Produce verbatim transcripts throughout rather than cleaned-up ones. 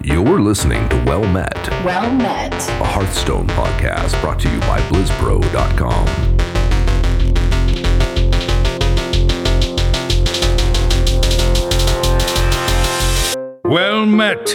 You're listening to Well Met, Well Met, a Hearthstone podcast brought to you by Blizz Pro dot com. Well Met.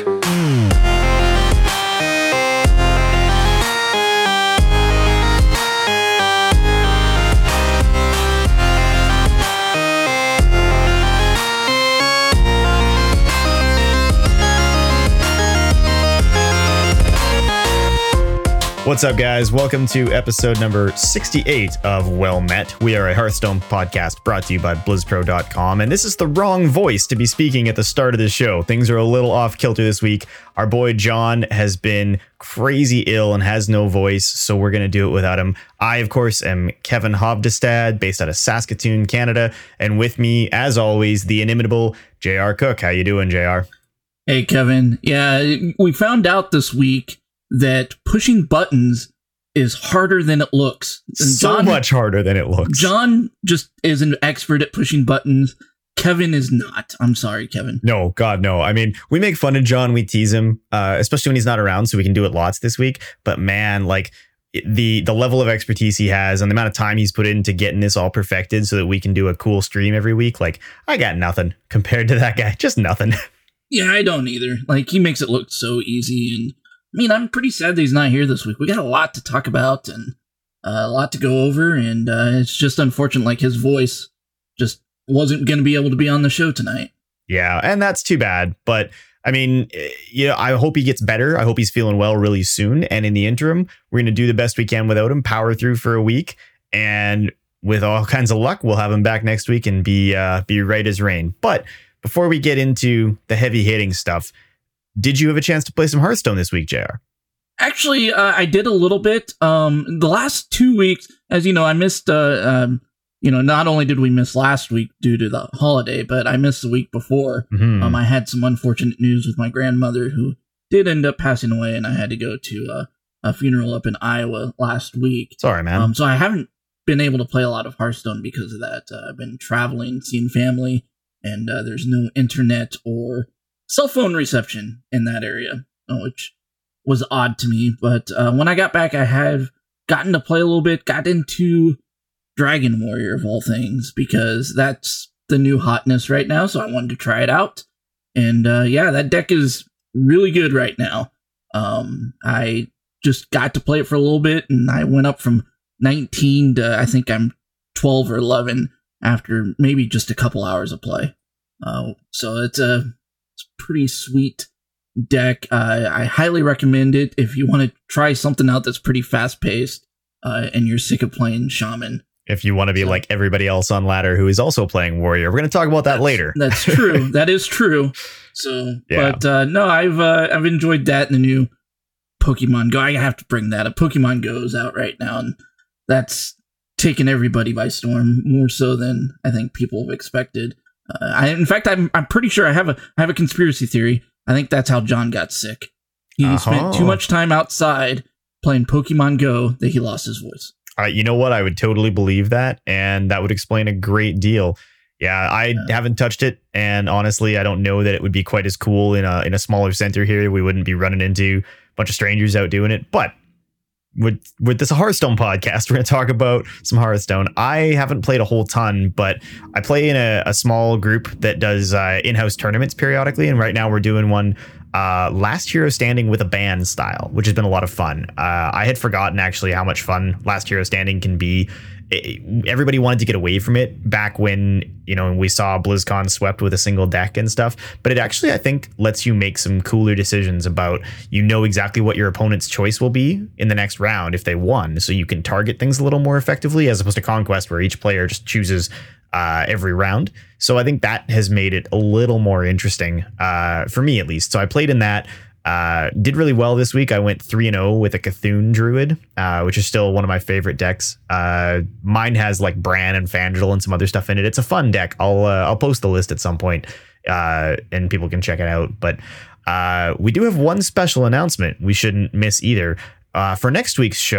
What's up, guys? Welcome to episode number sixty-eight of Well Met. We are a Hearthstone podcast brought to you by Blizz Pro dot com, and this is the wrong voice to be speaking at the start of the show. Things are a little off kilter this week. Our boy John has been crazy ill and has no voice, so we're going to do it without him. I, of course, am Kevin Hovdestad, based out of Saskatoon, Canada, and with me, as always, the inimitable J R Cook. How you doing, J R? Hey, Kevin. Yeah, we found out this week that pushing buttons is harder than it looks. And so John, much harder than it looks. John just is an expert at pushing buttons. Kevin is not. I'm sorry, Kevin. No, God, no. I mean, we make fun of John. We tease him, uh, especially when he's not around, so we can do it lots this week. But man, like the the level of expertise he has and the amount of time he's put into getting this all perfected so that we can do a cool stream every week. Like, I got nothing compared to that guy. Just nothing. Yeah, I don't either. Like, he makes it look so easy. And I mean, I'm pretty sad that he's not here this week. We got a lot to talk about and uh, a lot to go over. And uh, it's just unfortunate, like, his voice just wasn't going to be able to be on the show tonight. Yeah, and that's too bad. But I mean, you know, I hope he gets better. I hope he's feeling well really soon. And in the interim, we're going to do the best we can without him, power through for a week. And with all kinds of luck, we'll have him back next week and be uh, be right as rain. But before we get into the heavy hitting stuff, did you have a chance to play some Hearthstone this week, J R? Actually, uh, I did a little bit. Um, the last two weeks, as you know, I missed, uh, um, you know, not only did we miss last week due to the holiday, but I missed the week before. Mm-hmm. Um, I had some unfortunate news with my grandmother who did end up passing away, and I had to go to uh, a funeral up in Iowa last week. Sorry, man. Um, so I haven't been able to play a lot of Hearthstone because of that. Uh, I've been traveling, seeing family, and uh, there's no internet or cell phone reception in that area, which was odd to me. But uh, when I got back, I have gotten to play a little bit, got into Dragon Warrior of all things, because that's the new hotness right now. So I wanted to try it out. And uh, yeah, that deck is really good right now. Um, I just got to play it for a little bit, and I went up from nineteen to I think I'm twelve or eleven after maybe just a couple hours of play. Uh, so it's a It's a pretty sweet deck. Uh, I highly recommend it if you want to try something out that's pretty fast-paced uh, and you're sick of playing Shaman. If you want to be so, like everybody else on ladder who is also playing Warrior. We're going to talk about that that's, later. That's true. That is true. So, yeah. But uh, no, I've uh, I've enjoyed that in the new Pokemon Go. I have to bring that up. Pokemon Go is out right now, and that's taken everybody by storm, more so than I think people have expected. Uh, I, in fact, I'm I'm pretty sure I have a I have a conspiracy theory. I think that's how John got sick. He uh-huh. spent too much time outside playing Pokemon Go that he lost his voice. All right, you know what? I would totally believe that, and that would explain a great deal. Yeah, I uh, haven't touched it, and honestly, I don't know that it would be quite as cool in a in a smaller center here. We wouldn't be running into a bunch of strangers out doing it, but with with this Hearthstone podcast, we're going to talk about some Hearthstone. I haven't played a whole ton, but I play in a, a small group that does uh, in-house tournaments periodically. And right now we're doing one uh, Last Hero Standing with a band style, which has been a lot of fun. Uh, I had forgotten actually how much fun Last Hero Standing can be. It, everybody wanted to get away from it back when, you know, we saw BlizzCon swept with a single deck and stuff. But it actually, I think, lets you make some cooler decisions about, you know, exactly what your opponent's choice will be in the next round if they won. So you can target things a little more effectively, as opposed to Conquest, where each player just chooses uh, every round. So I think that has made it a little more interesting uh, for me, at least. So I played in that. Uh, did really well this week. I went three and oh with a Cthulhu Druid, uh, which is still one of my favorite decks. Uh, mine has like Bran and Fangel and some other stuff in it. It's a fun deck. I'll uh, I'll post the list at some point, uh, and people can check it out. But uh, we do have one special announcement we shouldn't miss either. Uh, for next week's show,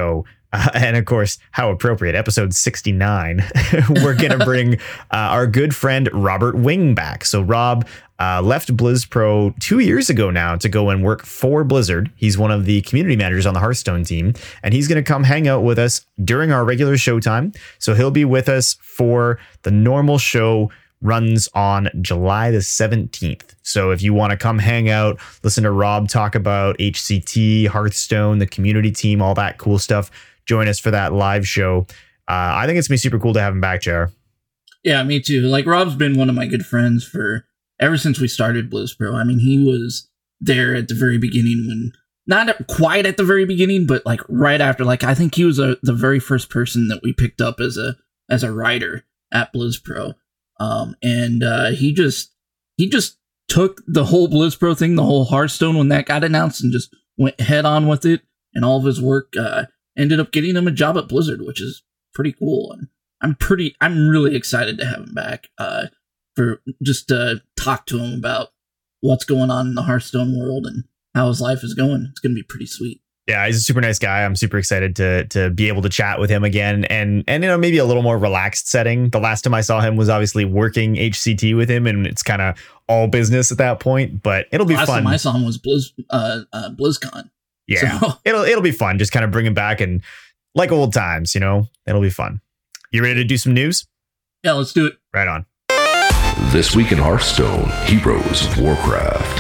Uh, and of course, how appropriate, episode sixty-nine, we're going to bring uh, our good friend Robert Wing back. So Rob uh, left BlizzPro two years ago now to go and work for Blizzard. He's one of the community managers on the Hearthstone team, and he's going to come hang out with us during our regular showtime. So he'll be with us for the normal show. Runs on July the seventeenth. So if you want to come hang out, listen to Rob talk about H C T, Hearthstone, the community team, all that cool stuff, join us for that live show. Uh, I think it's going to be super cool to have him back, Jar. Yeah, me too. Like, Rob's been one of my good friends for ever since we started BlizzPro. I mean, he was there at the very beginning when, not quite at the very beginning, but like right after. Like, I think he was a, the very first person that we picked up as a as a writer at BlizzPro. Um, and uh, he just he just took the whole BlizzPro thing, the whole Hearthstone, when that got announced, and just went head on with it. And all of his work uh, ended up getting him a job at Blizzard, which is pretty cool. And I'm pretty I'm really excited to have him back uh, for just to talk to him about what's going on in the Hearthstone world and how his life is going. It's going to be pretty sweet. Yeah, he's a super nice guy. I'm super excited to to be able to chat with him again, and and you know, maybe a little more relaxed setting. The last time I saw him was obviously working H C T with him, and it's kind of all business at that point. But it'll be last fun. Last time I saw him was Blizz, uh, uh, BlizzCon. Yeah, so. it'll it'll be fun. Just kind of bring him back and like old times, you know. It'll be fun. You ready to do some news? Yeah, let's do it. Right on. This week in Hearthstone, Heroes of Warcraft.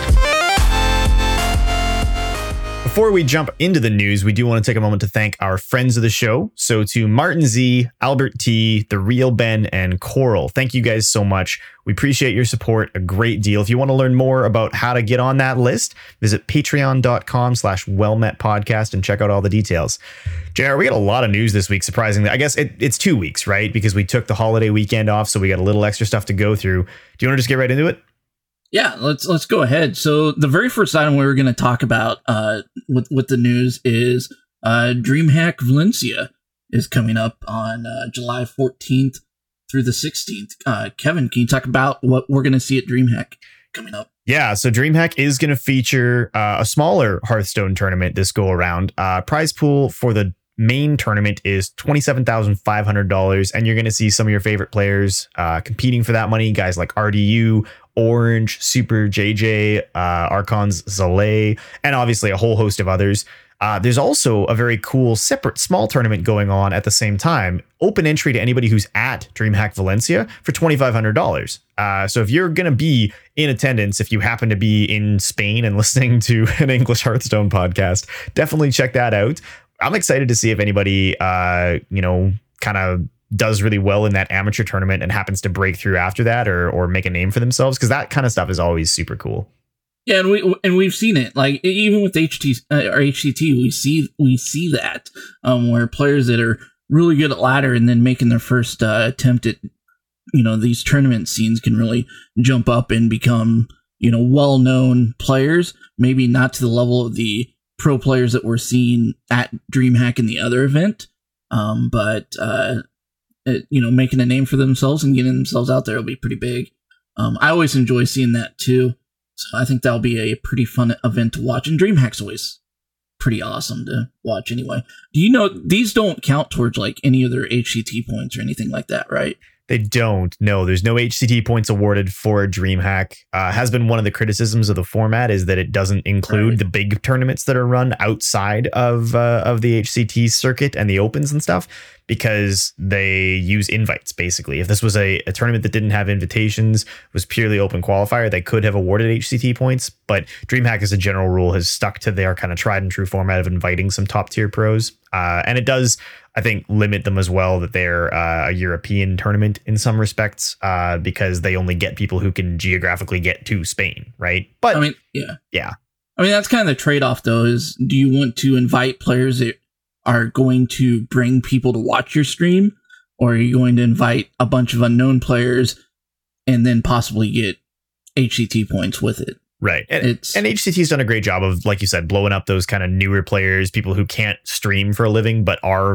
Before we jump into the news, we do want to take a moment to thank our friends of the show. So to Martin Z, Albert T, The Real Ben, and Coral, thank you guys so much. We appreciate your support a great deal. If you want to learn more about how to get on that list, visit patreon.com slash wellmet podcast and check out all the details. J R, we got a lot of news this week, surprisingly. I guess it, it's two weeks, right? Because we took the holiday weekend off, so we got a little extra stuff to go through. Do you want to just get right into it? Yeah, let's let's go ahead. So the very first item we were going to talk about uh, with with the news is uh, DreamHack Valencia is coming up on uh, July fourteenth through the sixteenth. Uh, Kevin, can you talk about what we're going to see at DreamHack coming up? Yeah, so DreamHack is going to feature uh, a smaller Hearthstone tournament this go around. Uh, prize pool for the main tournament is twenty-seven thousand five hundred dollars, and you're going to see some of your favorite players uh, competing for that money. Guys like R D U, Orange, Super J J, uh, Archons Zalay, and obviously a whole host of others. Uh, there's also a very cool separate small tournament going on at the same time. Open entry to anybody who's at DreamHack Valencia for twenty-five hundred dollars. Uh, so if you're going to be in attendance, if you happen to be in Spain and listening to an English Hearthstone podcast, definitely check that out. I'm excited to see if anybody, uh, you know, kind of does really well in that amateur tournament and happens to break through after that, or or make a name for themselves, because that kind of stuff is always super cool. Yeah, and we and we've seen it. Like, even with H T uh, or H C T, we see we see that um, where players that are really good at ladder and then making their first uh, attempt at, you know, these tournament scenes can really jump up and become, you know, well-known players. Maybe not to the level of the pro players that we're seeing at DreamHack in the other event, um, but uh, it, you know, making a name for themselves and getting themselves out there will be pretty big. Um, I always enjoy seeing that too, so I think that'll be a pretty fun event to watch. And DreamHack's always pretty awesome to watch anyway. Do you know these don't count towards like any of their H C T points or anything like that, right? They don't. No, there's no H C T points awarded for DreamHack. Uh, has been one of the criticisms of the format is that it doesn't include right. the big tournaments that are run outside of uh, of the H C T circuit and the opens and stuff, because they use invites, basically. If this was a, a tournament that didn't have invitations, was purely open qualifier, they could have awarded H C T points. But DreamHack, as a general rule, has stuck to their kind of tried and true format of inviting some top tier pros. Uh, and it does, I think, limit them as well that they're uh, a European tournament in some respects, uh, because they only get people who can geographically get to Spain, right? But I mean, yeah. Yeah. I mean, that's kind of the trade-off, though, is do you want to invite players that are going to bring people to watch your stream, or are you going to invite a bunch of unknown players and then possibly get H C T points with it? Right. And, it's, and H C T's done a great job of, like you said, blowing up those kind of newer players, people who can't stream for a living but are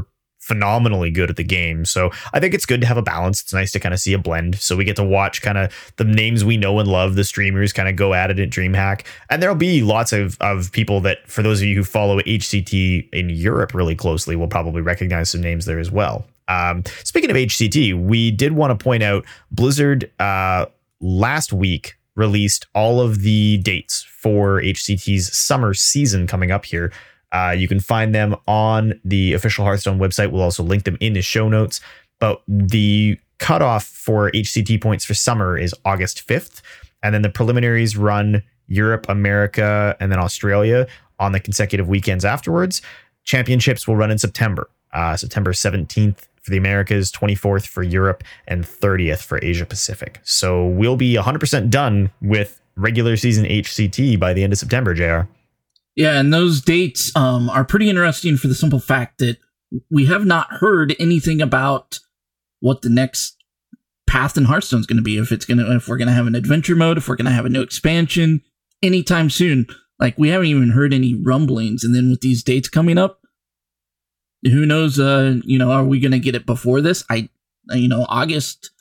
phenomenally good at the game. So I think it's good to have a balance. It's nice to kind of see a blend. So we get to watch kind of the names we know and love, the streamers kind of go at it at DreamHack. And there'll be lots of, of people that, for those of you who follow H C T in Europe really closely, will probably recognize some names there as well. Um, speaking of H C T, we did want to point out Blizzard uh, last week released all of the dates for H C T's summer season coming up here. Uh, you can find them on the official Hearthstone website. We'll also link them in the show notes. But the cutoff for H C T points for summer is August fifth. And then the preliminaries run Europe, America, and then Australia on the consecutive weekends afterwards. Championships will run in September, uh, September seventeenth for the Americas, twenty-fourth for Europe, and thirtieth for Asia Pacific. So we'll be one hundred percent done with regular season H C T by the end of September, J R. Yeah, and those dates um, are pretty interesting for the simple fact that we have not heard anything about what the next path in Hearthstone is going to be. If it's going to, if we're going to have an adventure mode, if we're going to have a new expansion anytime soon. Like, we haven't even heard any rumblings. And then with these dates coming up, who knows? Uh, you know, are we going to get it before this? I, you know, August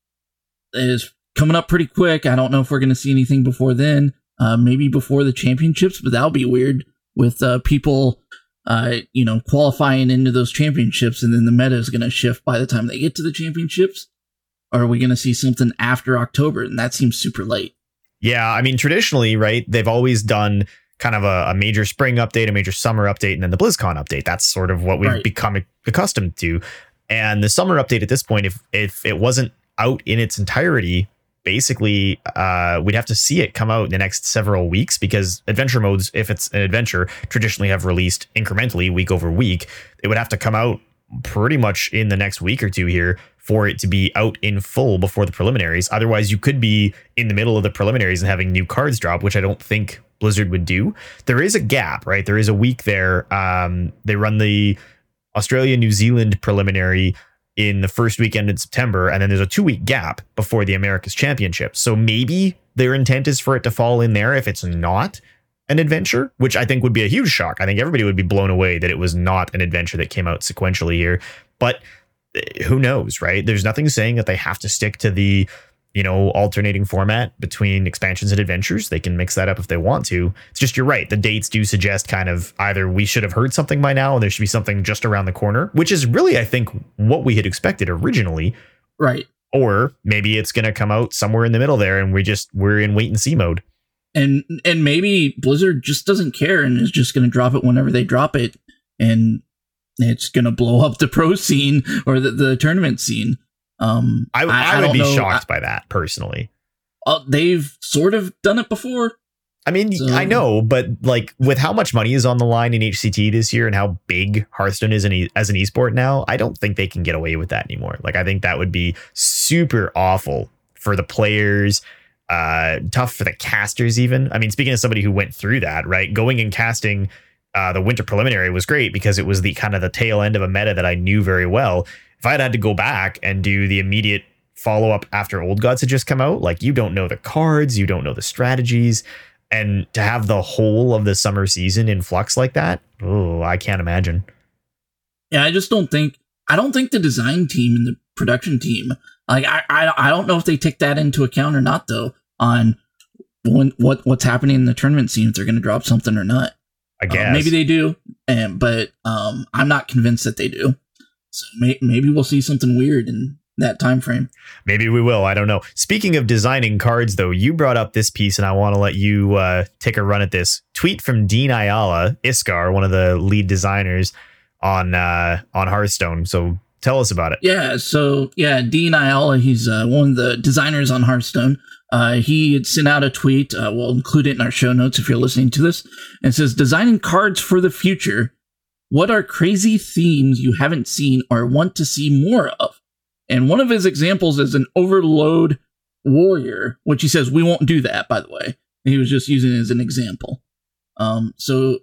is coming up pretty quick. I don't know if we're going to see anything before then. Uh, maybe before the championships, but that'll be weird with uh, people, uh, you know, qualifying into those championships, and then the meta is going to shift by the time they get to the championships. Or are we going to see something after October? And that seems super late. Yeah, I mean, traditionally, right, they've always done kind of a, a major spring update, a major summer update, and then the BlizzCon update. That's sort of what we've Right. become accustomed to. And the summer update at this point, if if it wasn't out in its entirety, basically, uh, we'd have to see it come out in the next several weeks, because adventure modes, if it's an adventure, traditionally have released incrementally week over week. It would have to come out pretty much in the next week or two here for it to be out in full before the preliminaries. Otherwise, you could be in the middle of the preliminaries and having new cards drop, which I don't think Blizzard would do. There is a gap, right? There is a week there. Um, they run the Australia, New Zealand preliminary in the first weekend in September, and then there's a two-week gap before the Americas Championship. So maybe their intent is for it to fall in there if it's not an adventure, which I think would be a huge shock. I think everybody would be blown away that it was not an adventure that came out sequentially here. But who knows, right? There's nothing saying that they have to stick to the, you know, alternating format between expansions and adventures. They can mix that up if they want to. It's just, you're right. The dates do suggest kind of either we should have heard something by now and there should be something just around the corner, which is really, I think, what we had expected originally. Right. Or maybe it's going to come out somewhere in the middle there and we just, we're in wait and see mode. And, and maybe Blizzard just doesn't care and is just going to drop it whenever they drop it. And it's going to blow up the pro scene or the, the tournament scene. Um, I, I, I, I would don't be know. shocked by that personally. Uh, they've sort of done it before. I mean, So- I know, but like with how much money is on the line in H C T this year and how big Hearthstone is in e- as an esport now, I don't think they can get away with that anymore. Like, I think that would be super awful for the players, uh, tough for the casters even. I mean, speaking of somebody who went through that, right, going and casting uh, the winter preliminary was great because it was the kind of the tail end of a meta that I knew very well. If I had had to go back and do the immediate follow up after Old Gods had just come out, like, you don't know the cards, you don't know the strategies. And to have the whole of the summer season in flux like that, oh, I can't imagine. Yeah, I just don't think I don't think the design team and the production team, like I I, I don't know if they take that into account or not though on when what what's happening in the tournament scene, if they're going to drop something or not. I guess Uh, maybe they do, and but um, I'm not convinced that they do. So may, maybe we'll see something weird in that time frame. Maybe we will. I don't know. Speaking of designing cards, though, you brought up this piece, and I want to let you uh, take a run at this. Tweet from Dean Ayala, Iskar, one of the lead designers on uh, on Hearthstone. So tell us about it. Yeah, so yeah, Dean Ayala, he's uh, one of the designers on Hearthstone. Uh, he had sent out a tweet. Uh, we'll include it in our show notes if you're listening to this. And it says, designing cards for the future. What are crazy themes you haven't seen or want to see more of? And one of his examples is an Overload Warrior, which he says, we won't do that, by the way. And he was just using it as an example. Um, so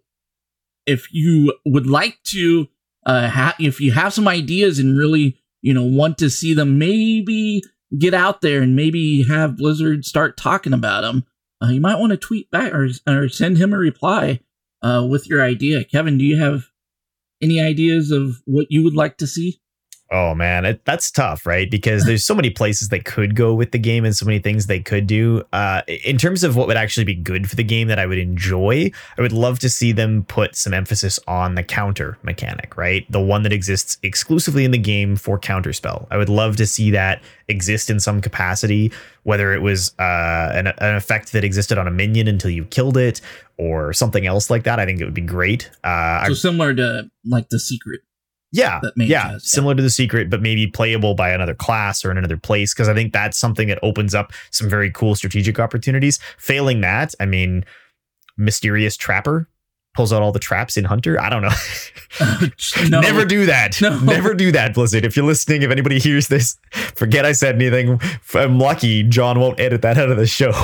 if you would like to, uh, ha- if you have some ideas and really, you know, want to see them maybe get out there and maybe have Blizzard start talking about them, uh, you might want to tweet back or, or send him a reply uh, with your idea. Kevin, do you have any ideas of what you would like to see? Oh man, it, that's tough, right? Because there's so many places they could go with the game and so many things they could do. Uh, in terms of what would actually be good for the game that I would enjoy, I would love to see them put some emphasis on the counter mechanic, right? The one that exists exclusively in the game for counterspell. I would love to see that exist in some capacity, whether it was uh, an, an effect that existed on a minion until you killed it or something else like that. I think it would be great. Uh, so I, similar to like the Secret. Yeah, yeah, has, similar yeah. to the Secret, but maybe playable by another class or in another place, because I think that's something that opens up some very cool strategic opportunities. Failing that, I mean, Mysterious Trapper pulls out all the traps in Hunter. I don't know. Uh, no. Never do that. No. Never do that, Blizzard. If you're listening, if anybody hears this, forget I said anything. If I'm lucky, John won't edit that out of the show.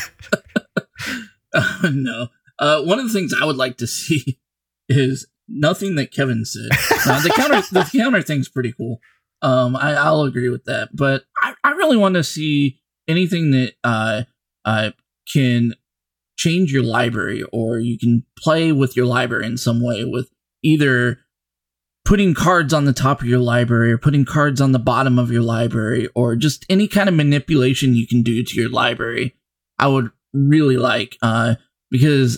uh, no. Uh, one of the things I would like to see is nothing that Kevin said. Uh, the counter, the counter thing's pretty cool. Um, I, I'll agree with that. But I, I really want to see anything that uh, uh, can change your library, or you can play with your library in some way, with either putting cards on the top of your library or putting cards on the bottom of your library, or just any kind of manipulation you can do to your library. I would really like, uh, because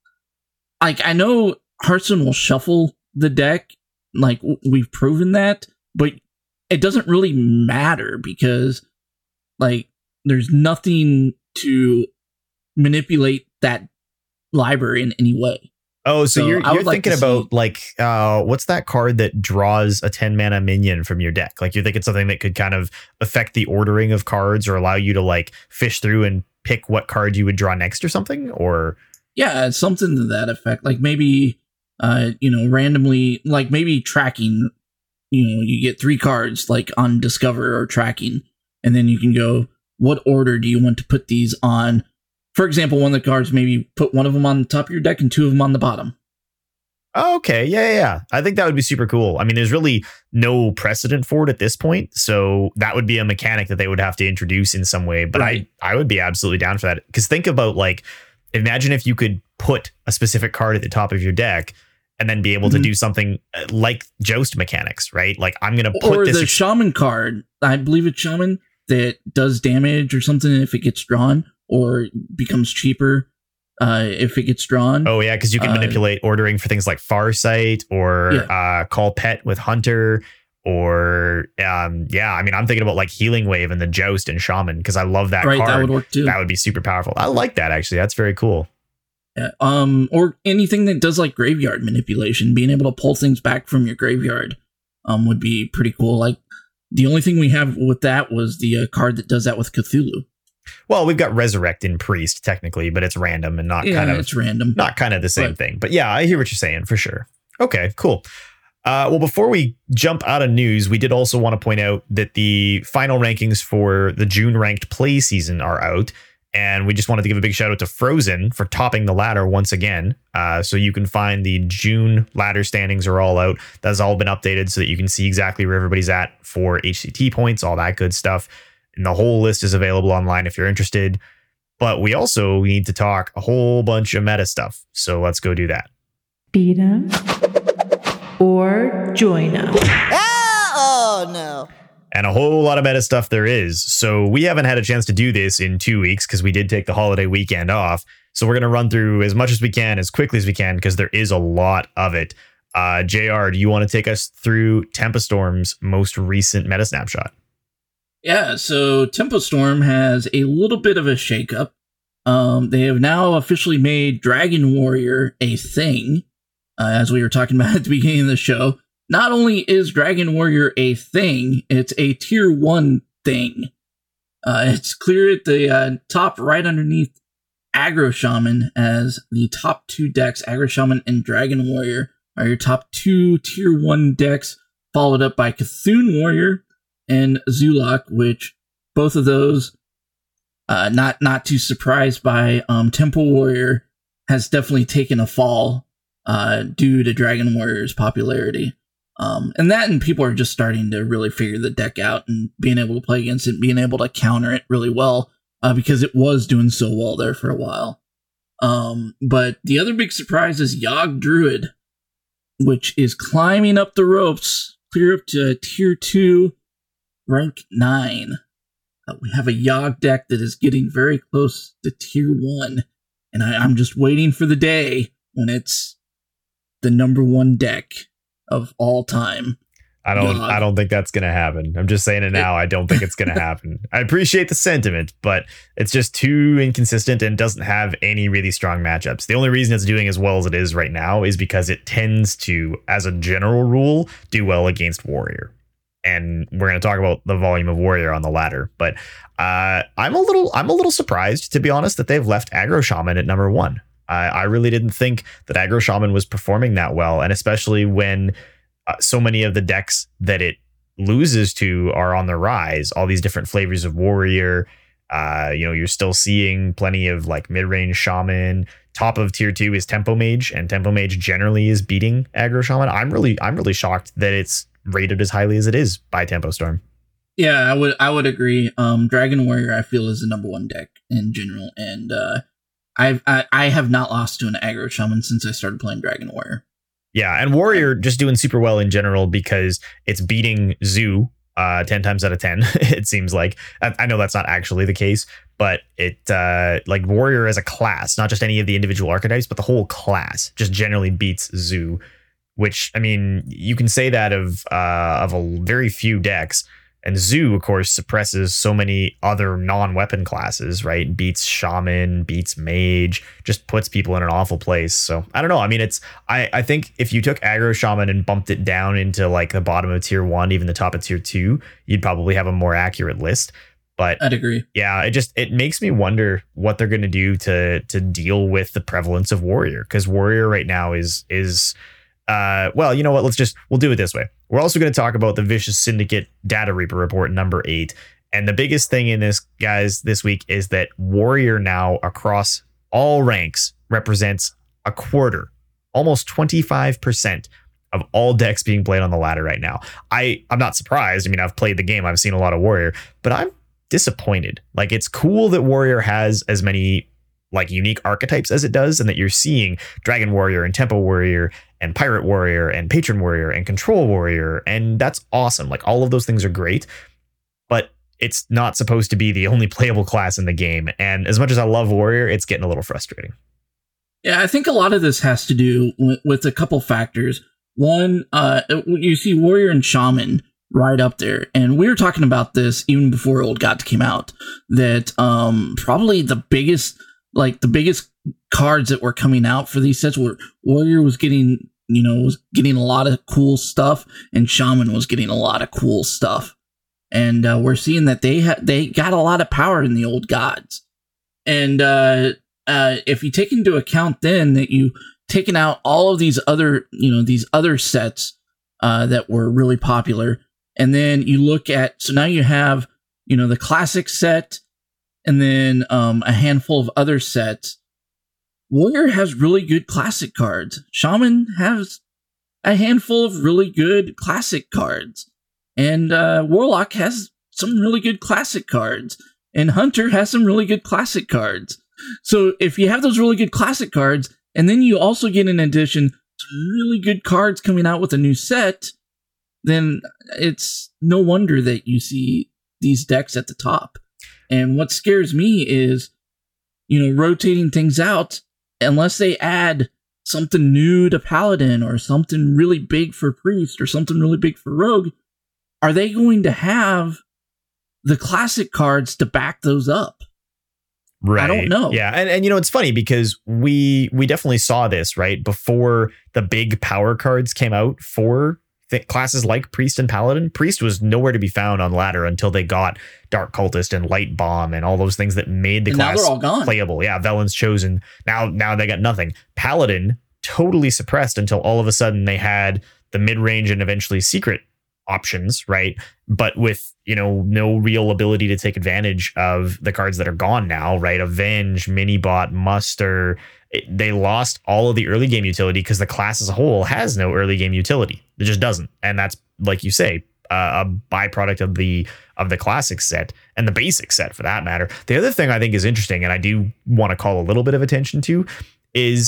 like I know Hearthstone will shuffle the deck, like we've proven that, but it doesn't really matter because like there's nothing to manipulate that library in any way. Oh, so, so you're, you're like thinking about like uh, what's that card that draws a ten mana minion from your deck? Like you're thinking something that could kind of affect the ordering of cards or allow you to like fish through and pick what card you would draw next or something? Or yeah, something to that effect. Like maybe uh, you know, randomly, like maybe tracking, you know, you get three cards like on Discover or tracking, and then you can go, what order do you want to put these on? For example, one of the cards, maybe put one of them on the top of your deck and two of them on the bottom. Oh, okay. Yeah, yeah, yeah. I think that would be super cool. I mean, there's really no precedent for it at this point. So that would be a mechanic that they would have to introduce in some way. But right. I, I would be absolutely down for that. Because think about like, imagine if you could put a specific card at the top of your deck and then be able mm-hmm. to do something like Joust mechanics, right? Like I'm going to put or this. Or the ex- Shaman card. I believe it's Shaman that does damage or something if it gets drawn, or becomes cheaper uh, if it gets drawn. Oh, yeah, because you can uh, manipulate ordering for things like Farsight or yeah. uh, Call Pet with Hunter. Or, um, yeah, I mean, I'm thinking about like Healing Wave and the Joust and Shaman because I love that right, card. That would work too. That would be super powerful. I like that, actually. That's very cool. Yeah, um, or anything that does like graveyard manipulation, being able to pull things back from your graveyard um, would be pretty cool. Like, the only thing we have with that was the uh, card that does that with Cthulhu. Well, we've got Resurrect in Priest technically, but it's random and not yeah, kind of it's random, not kind of the same but, thing. But yeah, I hear what you're saying for sure. Okay, cool. Uh, well, before we jump out of news, we did also want to point out that the final rankings for the June ranked play season are out. And we just wanted to give a big shout out to Frozen for topping the ladder once again. Uh, so you can find the June ladder standings are all out. That's all been updated so that you can see exactly where everybody's at for H C T points, all that good stuff. And the whole list is available online if you're interested. But we also need to talk a whole bunch of meta stuff. So let's go do that. Beat 'em or join 'em. Oh, no. And a whole lot of meta stuff there is. So we haven't had a chance to do this in two weeks because we did take the holiday weekend off. So we're going to run through as much as we can, as quickly as we can, because there is a lot of it. Uh, J R, do you want to take us through Tempestorm's most recent meta snapshot? Yeah, so Tempestorm has a little bit of a shakeup. Um, they have now officially made Dragon Warrior a thing, uh, as we were talking about at the beginning of the show. Not only is Dragon Warrior a thing, it's a tier one thing. Uh, it's clear at the uh, top right underneath Aggro Shaman as the top two decks, Aggro Shaman and Dragon Warrior, are your top two tier one decks, followed up by Cthulhu Warrior and Zulak, which both of those, uh, not not too surprised by, um, Temple Warrior has definitely taken a fall uh, due to Dragon Warrior's popularity. Um, and that, and people are just starting to really figure the deck out and being able to play against it, being able to counter it really well, uh, because it was doing so well there for a while. Um, but the other big surprise is Yogg Druid. which is climbing up the ropes, clear up to tier two, rank nine. Uh, we have a Yogg deck that is getting very close to tier one, and I, I'm just waiting for the day when it's the number one deck of all time. I don't Yogg. I don't think that's going to happen. I'm just saying it now. I don't think it's going to happen. I appreciate the sentiment, but it's just too inconsistent and doesn't have any really strong matchups. The only reason it's doing as well as it is right now is because it tends to, as a general rule, do well against Warrior. And we're going to talk about the volume of Warrior on the ladder, but uh, I'm a little I'm a little surprised, to be honest, that they've left Aggro Shaman at number one. I, I really didn't think that Aggro Shaman was performing that well, and especially when Uh, so many of the decks that it loses to are on the rise. All these different flavors of Warrior. Uh, you know, you're still seeing plenty of like mid-range Shaman. Top of tier two is Tempo Mage, and Tempo Mage generally is beating Aggro Shaman. I'm really, I'm really shocked that it's rated as highly as it is by Tempo Storm. Yeah, I would, I would agree. Um, Dragon Warrior, I feel, is the number one deck in general, and uh, I've, I, I have not lost to an Aggro Shaman since I started playing Dragon Warrior. Yeah, and Warrior just doing super well in general because it's beating Zoo uh, ten times out of ten, it seems like. I, I know that's not actually the case, but it uh, like Warrior as a class, not just any of the individual archetypes, but the whole class just generally beats Zoo, which, I mean, you can say that of uh, of a very few decks. And Zoo, of course, suppresses so many other non-weapon classes, right? Beats Shaman, beats Mage, just puts people in an awful place. So I don't know. I mean, it's I, I think if you took Aggro Shaman and bumped it down into like the bottom of tier one, even the top of tier two, you'd probably have a more accurate list. But I'd agree. Yeah, it just it makes me wonder what they're going to do to to deal with the prevalence of Warrior, because Warrior right now is is. Uh, well, you know what? Let's just we'll do it this way. We're also going to talk about the Vicious Syndicate Data Reaper report number eight. And the biggest thing in this, guys, this week is that Warrior now across all ranks represents a quarter, almost twenty-five percent of all decks being played on the ladder right now. I, I'm not surprised. I mean, I've played the game. I've seen a lot of Warrior, but I'm disappointed. Like, it's cool that Warrior has as many like unique archetypes as it does, and that you're seeing Dragon Warrior and Tempo Warrior and Pirate Warrior and Patron Warrior and Control Warrior, and that's awesome. Like, all of those things are great, but it's not supposed to be the only playable class in the game. And as much as I love Warrior, it's getting a little frustrating. Yeah, I think a lot of this has to do with, with a couple factors. One, uh, you see Warrior and Shaman right up there, and we were talking about this even before Old Gods came out, that um, probably the biggest like the biggest cards that were coming out for these sets were Warrior was getting, you know, was getting a lot of cool stuff, and Shaman was getting a lot of cool stuff. And uh, we're seeing that they ha- they got a lot of power in the Old Gods. And uh, uh, if you take into account then that you taken out all of these other, you know, these other sets uh, that were really popular, and then you look at, so now you have, you know, the classic set, and then um, a handful of other sets. Warrior has really good classic cards. Shaman has a handful of really good classic cards. And uh, Warlock has some really good classic cards. And Hunter has some really good classic cards. So if you have those really good classic cards, and then you also get in addition some really good cards coming out with a new set, then it's no wonder that you see these decks at the top. And what scares me is, you know, rotating things out, unless they add something new to Paladin or something really big for Priest or something really big for Rogue, are they going to have the classic cards to back those up? Right. I don't know. Yeah. And, and you know, it's funny because we we definitely saw this, right? Before the big power cards came out for th- classes like Priest and Paladin. Priest was nowhere to be found on ladder until they got Dark Cultist and Light Bomb and all those things that made the And class now they're all gone. playable. Yeah, Velen's Chosen. Now, now they got nothing. Paladin totally suppressed until all of a sudden they had the mid-range and eventually secret options, right? But with, you know, no real ability to take advantage of the cards that are gone now, right? Avenge, Minibot, Muster. It, they lost all of the early game utility because the class as a whole has no early game utility. It just doesn't. And that's, like you say, uh, a byproduct of the of the classic set and the basic set for that matter. The other thing I think is interesting, and I do want to call a little bit of attention to, is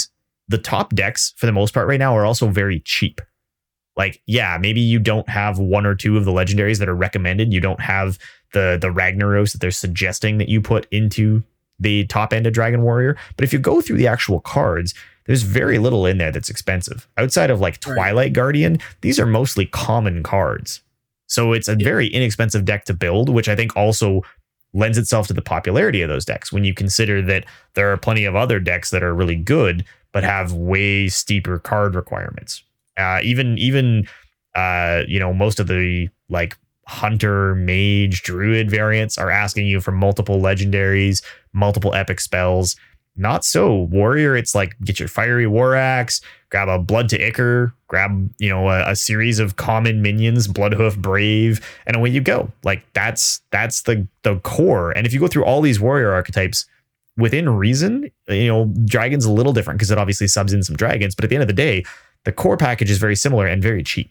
the top decks for the most part right now are also very cheap. Like, yeah, maybe you don't have one or two of the legendaries that are recommended. You don't have the the Ragnaros that they're suggesting that you put into the top end of Dragon Warrior. But if you go through the actual cards, there's very little in there that's expensive. Outside of like Twilight right. Guardian, these are mostly common cards. So it's a yeah. very inexpensive deck to build, which I think also lends itself to the popularity of those decks when you consider that there are plenty of other decks that are really good, but have way steeper card requirements. Uh, even, even, uh, you know, most of the like hunter, mage, druid variants are asking you for multiple legendaries, multiple epic spells. Not so. Warrior, it's like get your fiery war axe, grab a blood to Ichor, grab, you know, a, a series of common minions, Bloodhoof, Brave, and away you go. Like that's that's the the core. And if you go through all these warrior archetypes within reason, you know, Dragon's a little different because it obviously subs in some dragons, but at the end of the day, the core package is very similar and very cheap.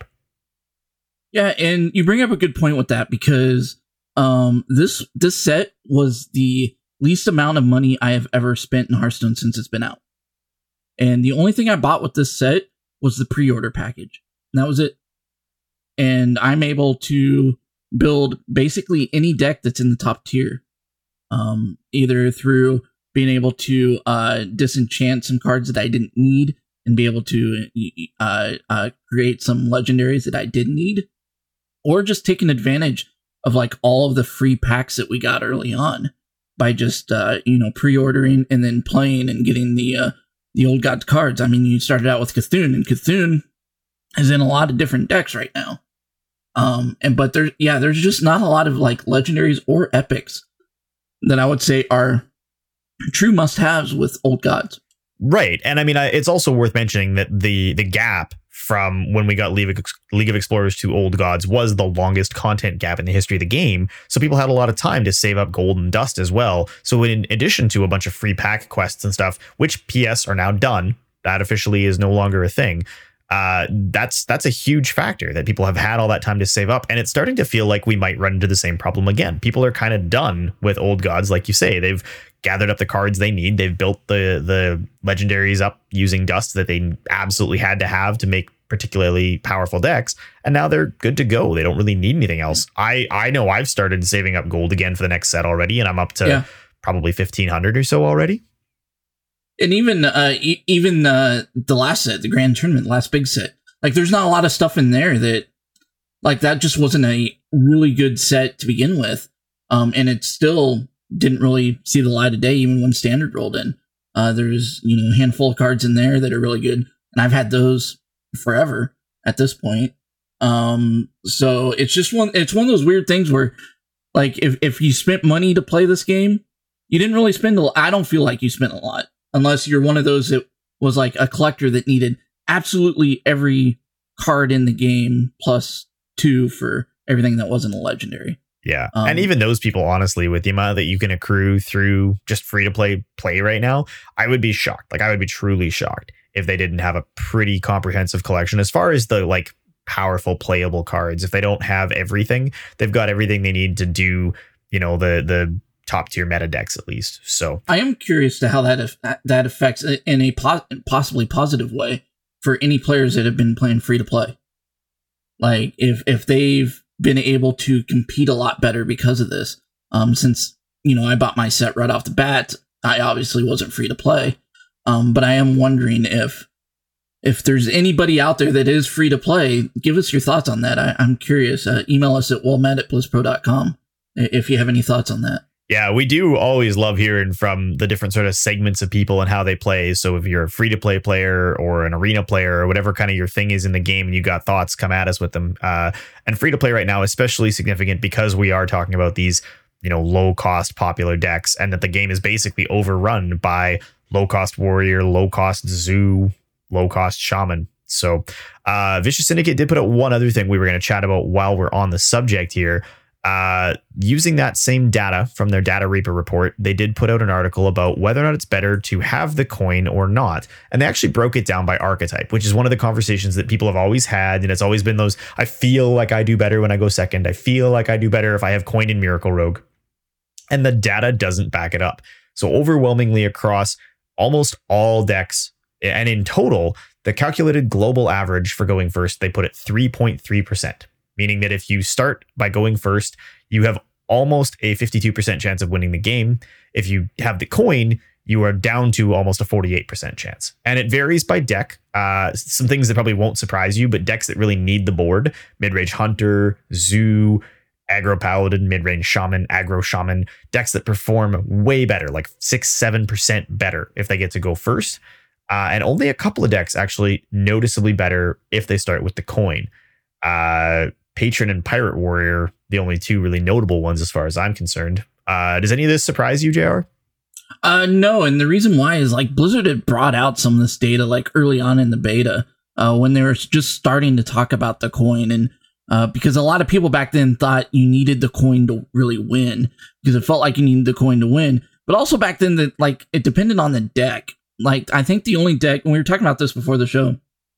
Yeah, and you bring up a good point with that because um, this this set was the least amount of money I have ever spent in Hearthstone since it's been out. And the only thing I bought with this set was the pre-order package. And that was it. And I'm able to build basically any deck that's in the top tier. Um, either through being able to uh, disenchant some cards that I didn't need and be able to uh, uh, create some legendaries that I did need, or just taking advantage of like all of the free packs that we got early on by just uh, you know pre-ordering and then playing and getting the uh, the Old Gods cards. I mean, you started out with Cthulhu, and Cthulhu is in a lot of different decks right now. Um, and but there, yeah, there's just not a lot of like legendaries or epics that I would say are true must-haves with Old Gods. Right. And I mean, I, it's also worth mentioning that the the gap from when we got League of, League of Explorers to Old Gods was the longest content gap in the history of the game. So people had a lot of time to save up gold and dust as well. So in addition to a bunch of free pack quests and stuff, which P S are now done, that officially is no longer a thing. Uh, that's that's a huge factor that people have had all that time to save up. And it's starting to feel like we might run into the same problem again. People are kind of done with Old Gods. Like you say, they've gathered up the cards they need. They've built the the legendaries up using dust that they absolutely had to have to make particularly powerful decks. And now they're good to go. They don't really need anything else. I, I know I've started saving up gold again for the next set already, and I'm up to yeah. probably fifteen hundred or so already. And even uh, e- even uh, the last set, the Grand Tournament, last big set, like there's not a lot of stuff in there that, like that just wasn't a really good set to begin with. Um, and it still didn't really see the light of day even when Standard rolled in. Uh, there's, you know, a handful of cards in there that are really good. And I've had those forever at this point. Um, so it's just one, it's one of those weird things where like if, if you spent money to play this game, you didn't really spend a lot. I don't feel like you spent a lot. Unless you're one of those that was like a collector that needed absolutely every card in the game plus two for everything that wasn't a legendary. Yeah. Um, and even those people, honestly, with the amount that you can accrue through just free to play play right now, I would be shocked. Like I would be truly shocked if they didn't have a pretty comprehensive collection as far as the like powerful playable cards. If they don't have everything, they've got everything they need to do, you know, the the top tier meta decks at least. So I am curious to how that af- that affects in a po- possibly positive way for any players that have been playing free to play. Like if if they've been able to compete a lot better because of this. Um, since you know I bought my set right off the bat, I obviously wasn't free to play. Um, but I am wondering if if there's anybody out there that is free to play, give us your thoughts on that. I, I'm curious. Uh, email us at wellmet at blizzpro dot com if you have any thoughts on that. Yeah, we do always love hearing from the different sort of segments of people and how they play. So if you're a free to play player or an arena player or whatever kind of your thing is in the game and you got thoughts, come at us with them. Uh, and free to play right now, especially significant because we are talking about these, you know, low cost popular decks and that the game is basically overrun by low cost warrior, low cost zoo, low cost shaman. So uh, Vicious Syndicate did put out one other thing we were going to chat about while we're on the subject here. Uh, using that same data from their Data Reaper report, they did put out an article about whether or not it's better to have the coin or not. And they actually broke it down by archetype, which is one of the conversations that people have always had. And it's always been those, I feel like I do better when I go second. I feel like I do better if I have coin in Miracle Rogue. And the data doesn't back it up. So overwhelmingly across almost all decks And in total, the calculated global average for going first, they put at three point three percent, meaning that if you start by going first, you have almost a fifty-two percent chance of winning the game. If you have the coin, you are down to almost a forty-eight percent chance. And it varies by deck. Uh, some things that probably won't surprise you, but decks that really need the board, mid-range hunter, zoo, aggro paladin, mid-range shaman, aggro shaman, decks that perform way better, like six, seven percent better if they get to go first. Uh, and only a couple of decks actually noticeably better if they start with the coin. Uh, Patron and Pirate Warrior, the only two really notable ones as far as I'm concerned. Uh, does any of this surprise you, J R? Uh, no, and the reason why is like Blizzard had brought out some of this data like early on in the beta uh, when they were just starting to talk about the coin, and uh, because a lot of people back then thought you needed the coin to really win because it felt like you needed the coin to win, but also back then that like it depended on the deck. Like I think the only deck, when we were talking about this before the show,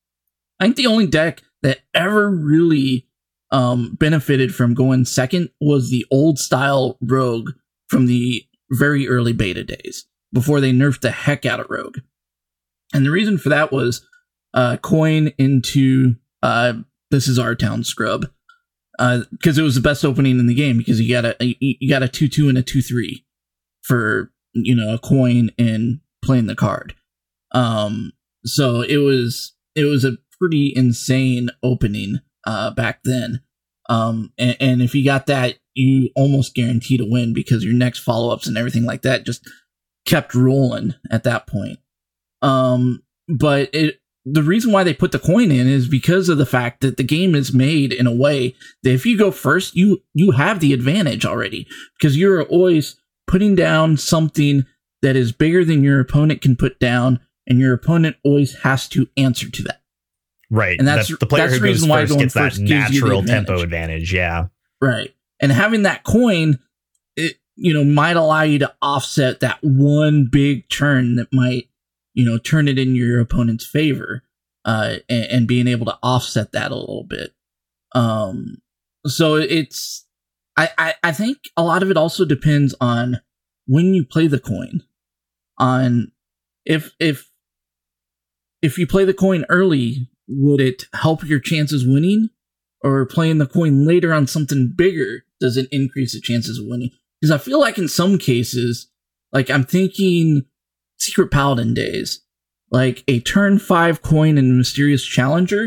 I think the only deck that ever really um, benefited from going second was the old style Rogue from the very early beta days before they nerfed the heck out of Rogue. And the reason for that was uh, coin into uh, This Is Our Town Scrub because uh, it was the best opening in the game because you got a you got a two two and a two three for you know a coin and playing the card. Um, so it was it was a pretty insane opening uh, back then. Um, and, and if you got that, you almost guaranteed a win because your next follow-ups and everything like that just kept rolling at that point. Um, but it, the reason why they put the coin in is because of the fact that the game is made in a way that if you go first, you, you have the advantage already because you're always putting down something that is bigger than your opponent can put down, and your opponent always has to answer to that. Right. And that's, that's the player that's who the reason goes why first going gets that first gives you the natural advantage. tempo advantage. Yeah. Right. And having that coin, it, you know, might allow you to offset that one big turn that might, you know, turn it in your opponent's favor, uh, and, and being able to offset that a little bit. Um, so it's, I, I, I think a lot of it also depends on when you play the coin. On if, if, if you play the coin early, would it help your chances winning? Or playing the coin later on something bigger, does it increase the chances of winning? Because I feel like in some cases, like I'm thinking Secret Paladin days, like a turn five coin in Mysterious Challenger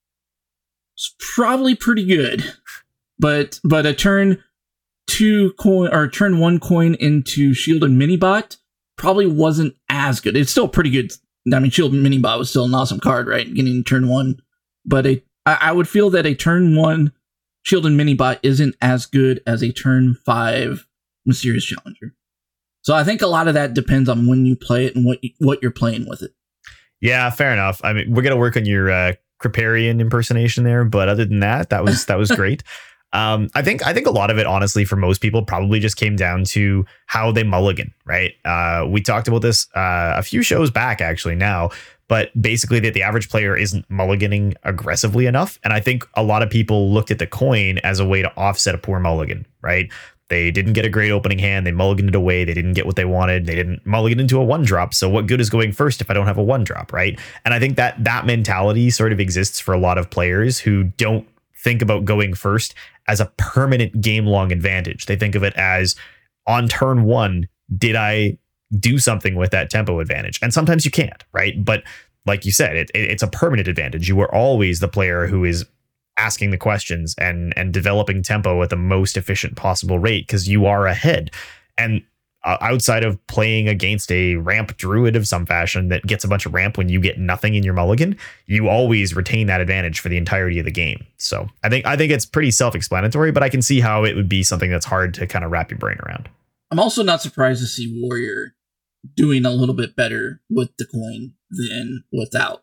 is probably pretty good. But but a turn two coin or turn one coin into Shield and Minibot probably wasn't as good. It's still pretty good. I mean, Shield and Minibot was still an awesome card, right? Getting turn one. But a, I, I would feel that a turn one Shield and Minibot isn't as good as a turn five Mysterious Challenger. So I think a lot of that depends on when you play it and what you, what you're playing with it. Yeah, fair enough. I mean, we're gonna work on your uh, Kripparrian impersonation there, but other than that, that was that was great. Um, I think I think a lot of it, honestly, for most people, probably just came down to how they mulligan, right? Uh, we talked about this uh, a few shows back, actually. Now, but basically, that the average player isn't mulliganing aggressively enough, and I think a lot of people looked at the coin as a way to offset a poor mulligan, right? They didn't get a great opening hand. They mulliganed it away. They didn't get what they wanted. They didn't mulligan into a one drop. So what good is going first if I don't have a one drop, right? And I think that that mentality sort of exists for a lot of players who don't think about going first as a permanent game long advantage. They think of it as on turn one, did I do something with that tempo advantage? And sometimes you can't, right? But like you said, it, it, it's a permanent advantage. You are always the player who is asking the questions and and developing tempo at the most efficient possible rate because you are ahead. And uh, outside of playing against a ramp druid of some fashion that gets a bunch of ramp when you get nothing in your mulligan, you always retain that advantage for the entirety of the game. So I think I think it's pretty self-explanatory, but I can see how it would be something that's hard to kind of wrap your brain around. I'm also not surprised to see Warrior doing a little bit better with the coin than without.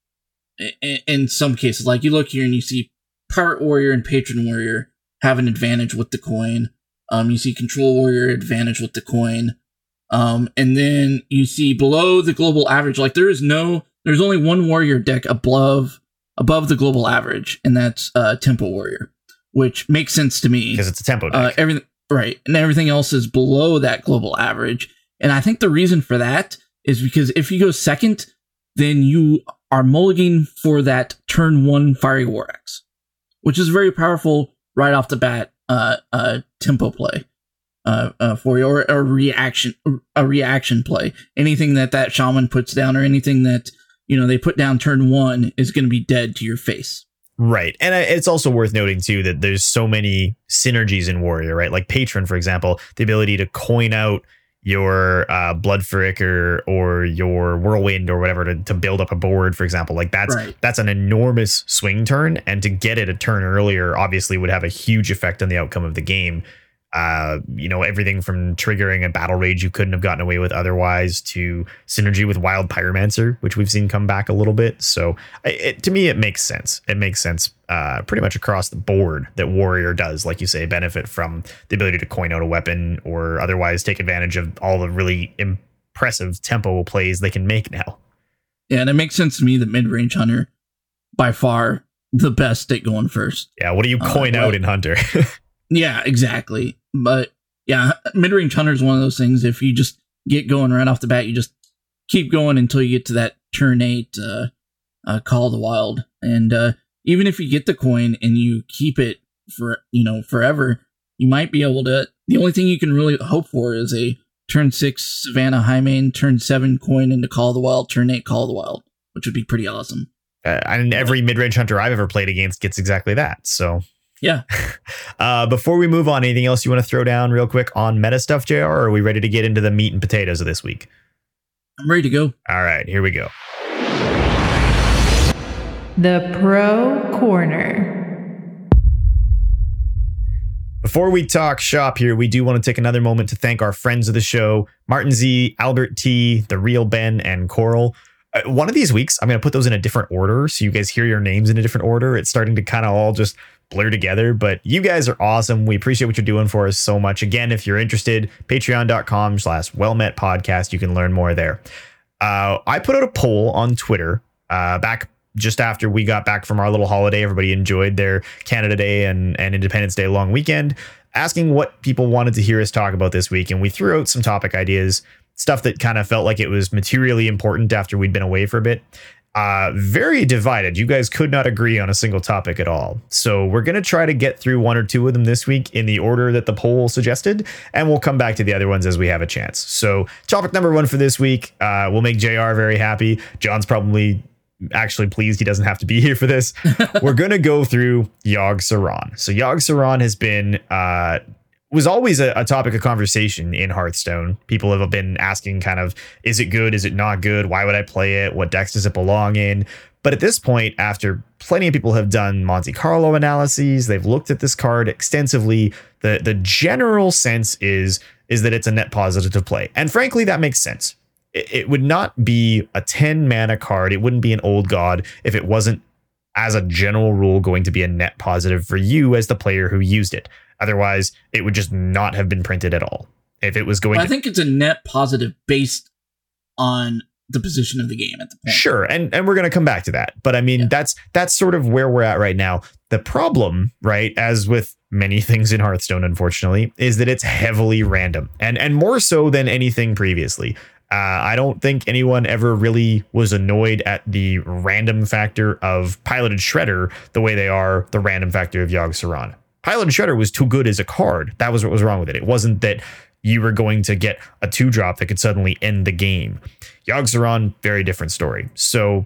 In, in some cases, like you look here and you see Pirate Warrior and Patron Warrior have an advantage with the coin. Um, you see Control Warrior advantage with the coin. Um, and then you see below the global average, like there is no, there's only one Warrior deck above above the global average, and that's uh, Tempo Warrior, which makes sense to me because it's a tempo deck. Uh, everything right, and everything else is below that global average. And I think the reason for that is because if you go second, then you are mulliganing for that turn one Fiery War Axe, which is very powerful right off the bat. Uh, uh, tempo play, uh, uh, for you, or a reaction, a reaction play. Anything that that shaman puts down, or anything that you know they put down turn one, is going to be dead to your face. Right. And it's also worth noting, too, that there's so many synergies in Warrior, right? Like Patron, for example, the ability to coin out your uh, Blood Fricker or your Whirlwind or whatever to, to build up a board, for example. Like that's right. that's an enormous swing turn. And to get it a turn earlier, obviously, would have a huge effect on the outcome of the game. Uh, you know, everything from triggering a battle rage you couldn't have gotten away with otherwise to synergy with Wild Pyromancer, which we've seen come back a little bit. So it, to me, it makes sense. It makes sense uh, pretty much across the board that Warrior does, like you say, benefit from the ability to coin out a weapon or otherwise take advantage of all the really impressive tempo plays they can make now. Yeah, and it makes sense to me that Mid-Range Hunter, by far, the best at going first. Yeah, what do you coin uh, out in Hunter? Yeah, exactly. But yeah, Mid-Range Hunter is one of those things. If you just get going right off the bat, you just keep going until you get to that turn eight uh, uh, Call of the Wild. And uh, even if you get the coin and you keep it for, you know, forever, you might be able to. The only thing you can really hope for is a turn six Savannah Highmane, turn seven coin into Call of the Wild, turn eight Call of the Wild, which would be pretty awesome. Uh, and every Mid-Range Hunter I've ever played against gets exactly that. So. Yeah. Uh, before we move on, anything else you want to throw down real quick on meta stuff, J R? Or are we ready to get into the meat and potatoes of this week? I'm ready to go. All right, here we go. The Pro Corner. Before we talk shop here, we do want to take another moment to thank our friends of the show, Martin Z, Albert T, The Real Ben, and Coral. Uh, one of these weeks, I'm going to put those in a different order so you guys hear your names in a different order. It's starting to kind of all just blur together, but you guys are awesome. We appreciate what you're doing for us so much. Again, if you're interested, patreon.com slash wellmet podcast. You can learn more there. Uh, I put out a poll on Twitter uh, back just after we got back from our little holiday. Everybody enjoyed their Canada Day and, and Independence Day long weekend, asking what people wanted to hear us talk about this week. And we threw out some topic ideas, stuff that kind of felt like it was materially important after we'd been away for a bit. Uh, very divided. You guys could not agree on a single topic at all. So we're going to try to get through one or two of them this week in the order that the poll suggested, and we'll come back to the other ones as we have a chance. So topic number one for this week, uh, will make J R very happy. John's probably actually pleased he doesn't have to be here for this. We're going to go through Yogg-Saron. So Yogg-Saron has been, uh, was always a, a topic of conversation in Hearthstone. People have been asking kind of, is it good? Is it not good? Why would I play it? What decks does it belong in? But at this point, after plenty of people have done Monte Carlo analyses, they've looked at this card extensively. The, the general sense is, is that it's a net positive to play. And frankly, that makes sense. It, it would not be a ten mana card. It wouldn't be an old god if it wasn't, as a general rule, going to be a net positive for you as the player who used it. Otherwise, it would just not have been printed at all. If it was going well, to... I think it's a net positive based on the position of the game at the point. Sure, and, and we're going to come back to that. But I mean, yeah. that's that's sort of where we're at right now. The problem, right, as with many things in Hearthstone, unfortunately, is that it's heavily random. And, and more so than anything previously. Uh, I don't think anyone ever really was annoyed at the random factor of Piloted Shredder the way they are the random factor of Yogg-Saron. Piloted Shredder was too good as a card. That was what was wrong with it. It wasn't that you were going to get a two drop that could suddenly end the game. Yogg-Saron, very different story. So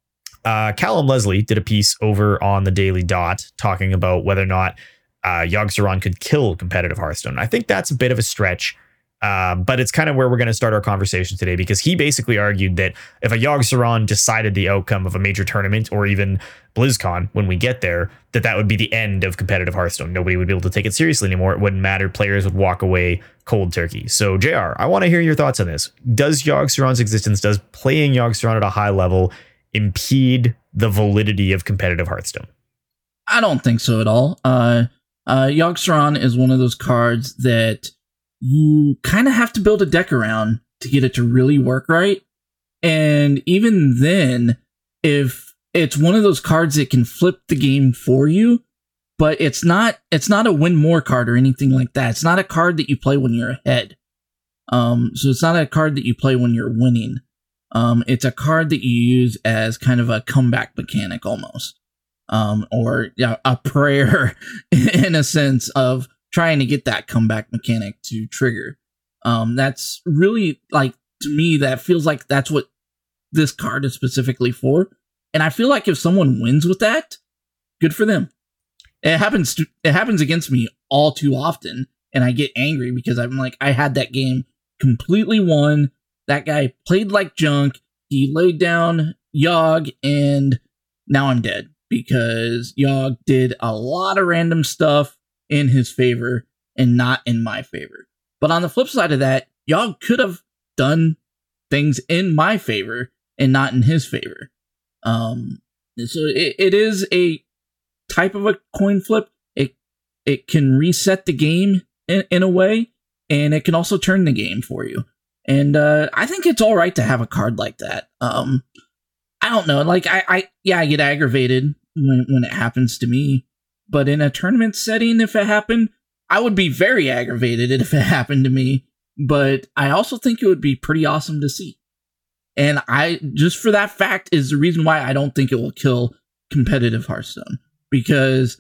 uh, Callum Leslie did a piece over on the Daily Dot talking about whether or not uh, Yogg-Saron could kill competitive Hearthstone. I think that's a bit of a stretch. Um, but it's kind of where we're going to start our conversation today, because he basically argued that if a Yogg-Saron decided the outcome of a major tournament or even BlizzCon when we get there, that that would be the end of competitive Hearthstone. Nobody would be able to take it seriously anymore. It wouldn't matter. Players would walk away cold turkey. So J R, I want to hear your thoughts on this. Does Yogg-Saron's existence, does playing Yogg-Saron at a high level impede the validity of competitive Hearthstone? I don't think so at all. Uh, uh, Yogg-Saron is one of those cards that you kind of have to build a deck around to get it to really work right. And even then, if it's one of those cards that can flip the game for you, but it's not, it's not a win more card or anything like that. It's not a card that you play when you're ahead. Um, so it's not a card that you play when you're winning. Um, it's a card that you use as kind of a comeback mechanic almost, um, or yeah, a prayer in a sense of trying to get that comeback mechanic to trigger. Um, that's really, like, to me, that feels like that's what this card is specifically for. And I feel like if someone wins with that, good for them. It happens to, it happens against me all too often, and I get angry because I'm like, I had that game completely won. That guy played like junk. He laid down Yogg, and now I'm dead because Yogg did a lot of random stuff in his favor and not in my favor. But on the flip side of that, Yogg could have done things in my favor and not in his favor. Um, so it, it is a type of a coin flip. It it can reset the game in, in a way, and it can also turn the game for you. And uh, I think it's all right to have a card like that. Um, I don't know, like I, I yeah, I get aggravated when when it happens to me, but in a tournament setting, if it happened, I would be very aggravated if it happened to me. But I also think it would be pretty awesome to see. And I just for that fact is the reason why I don't think it will kill competitive Hearthstone, because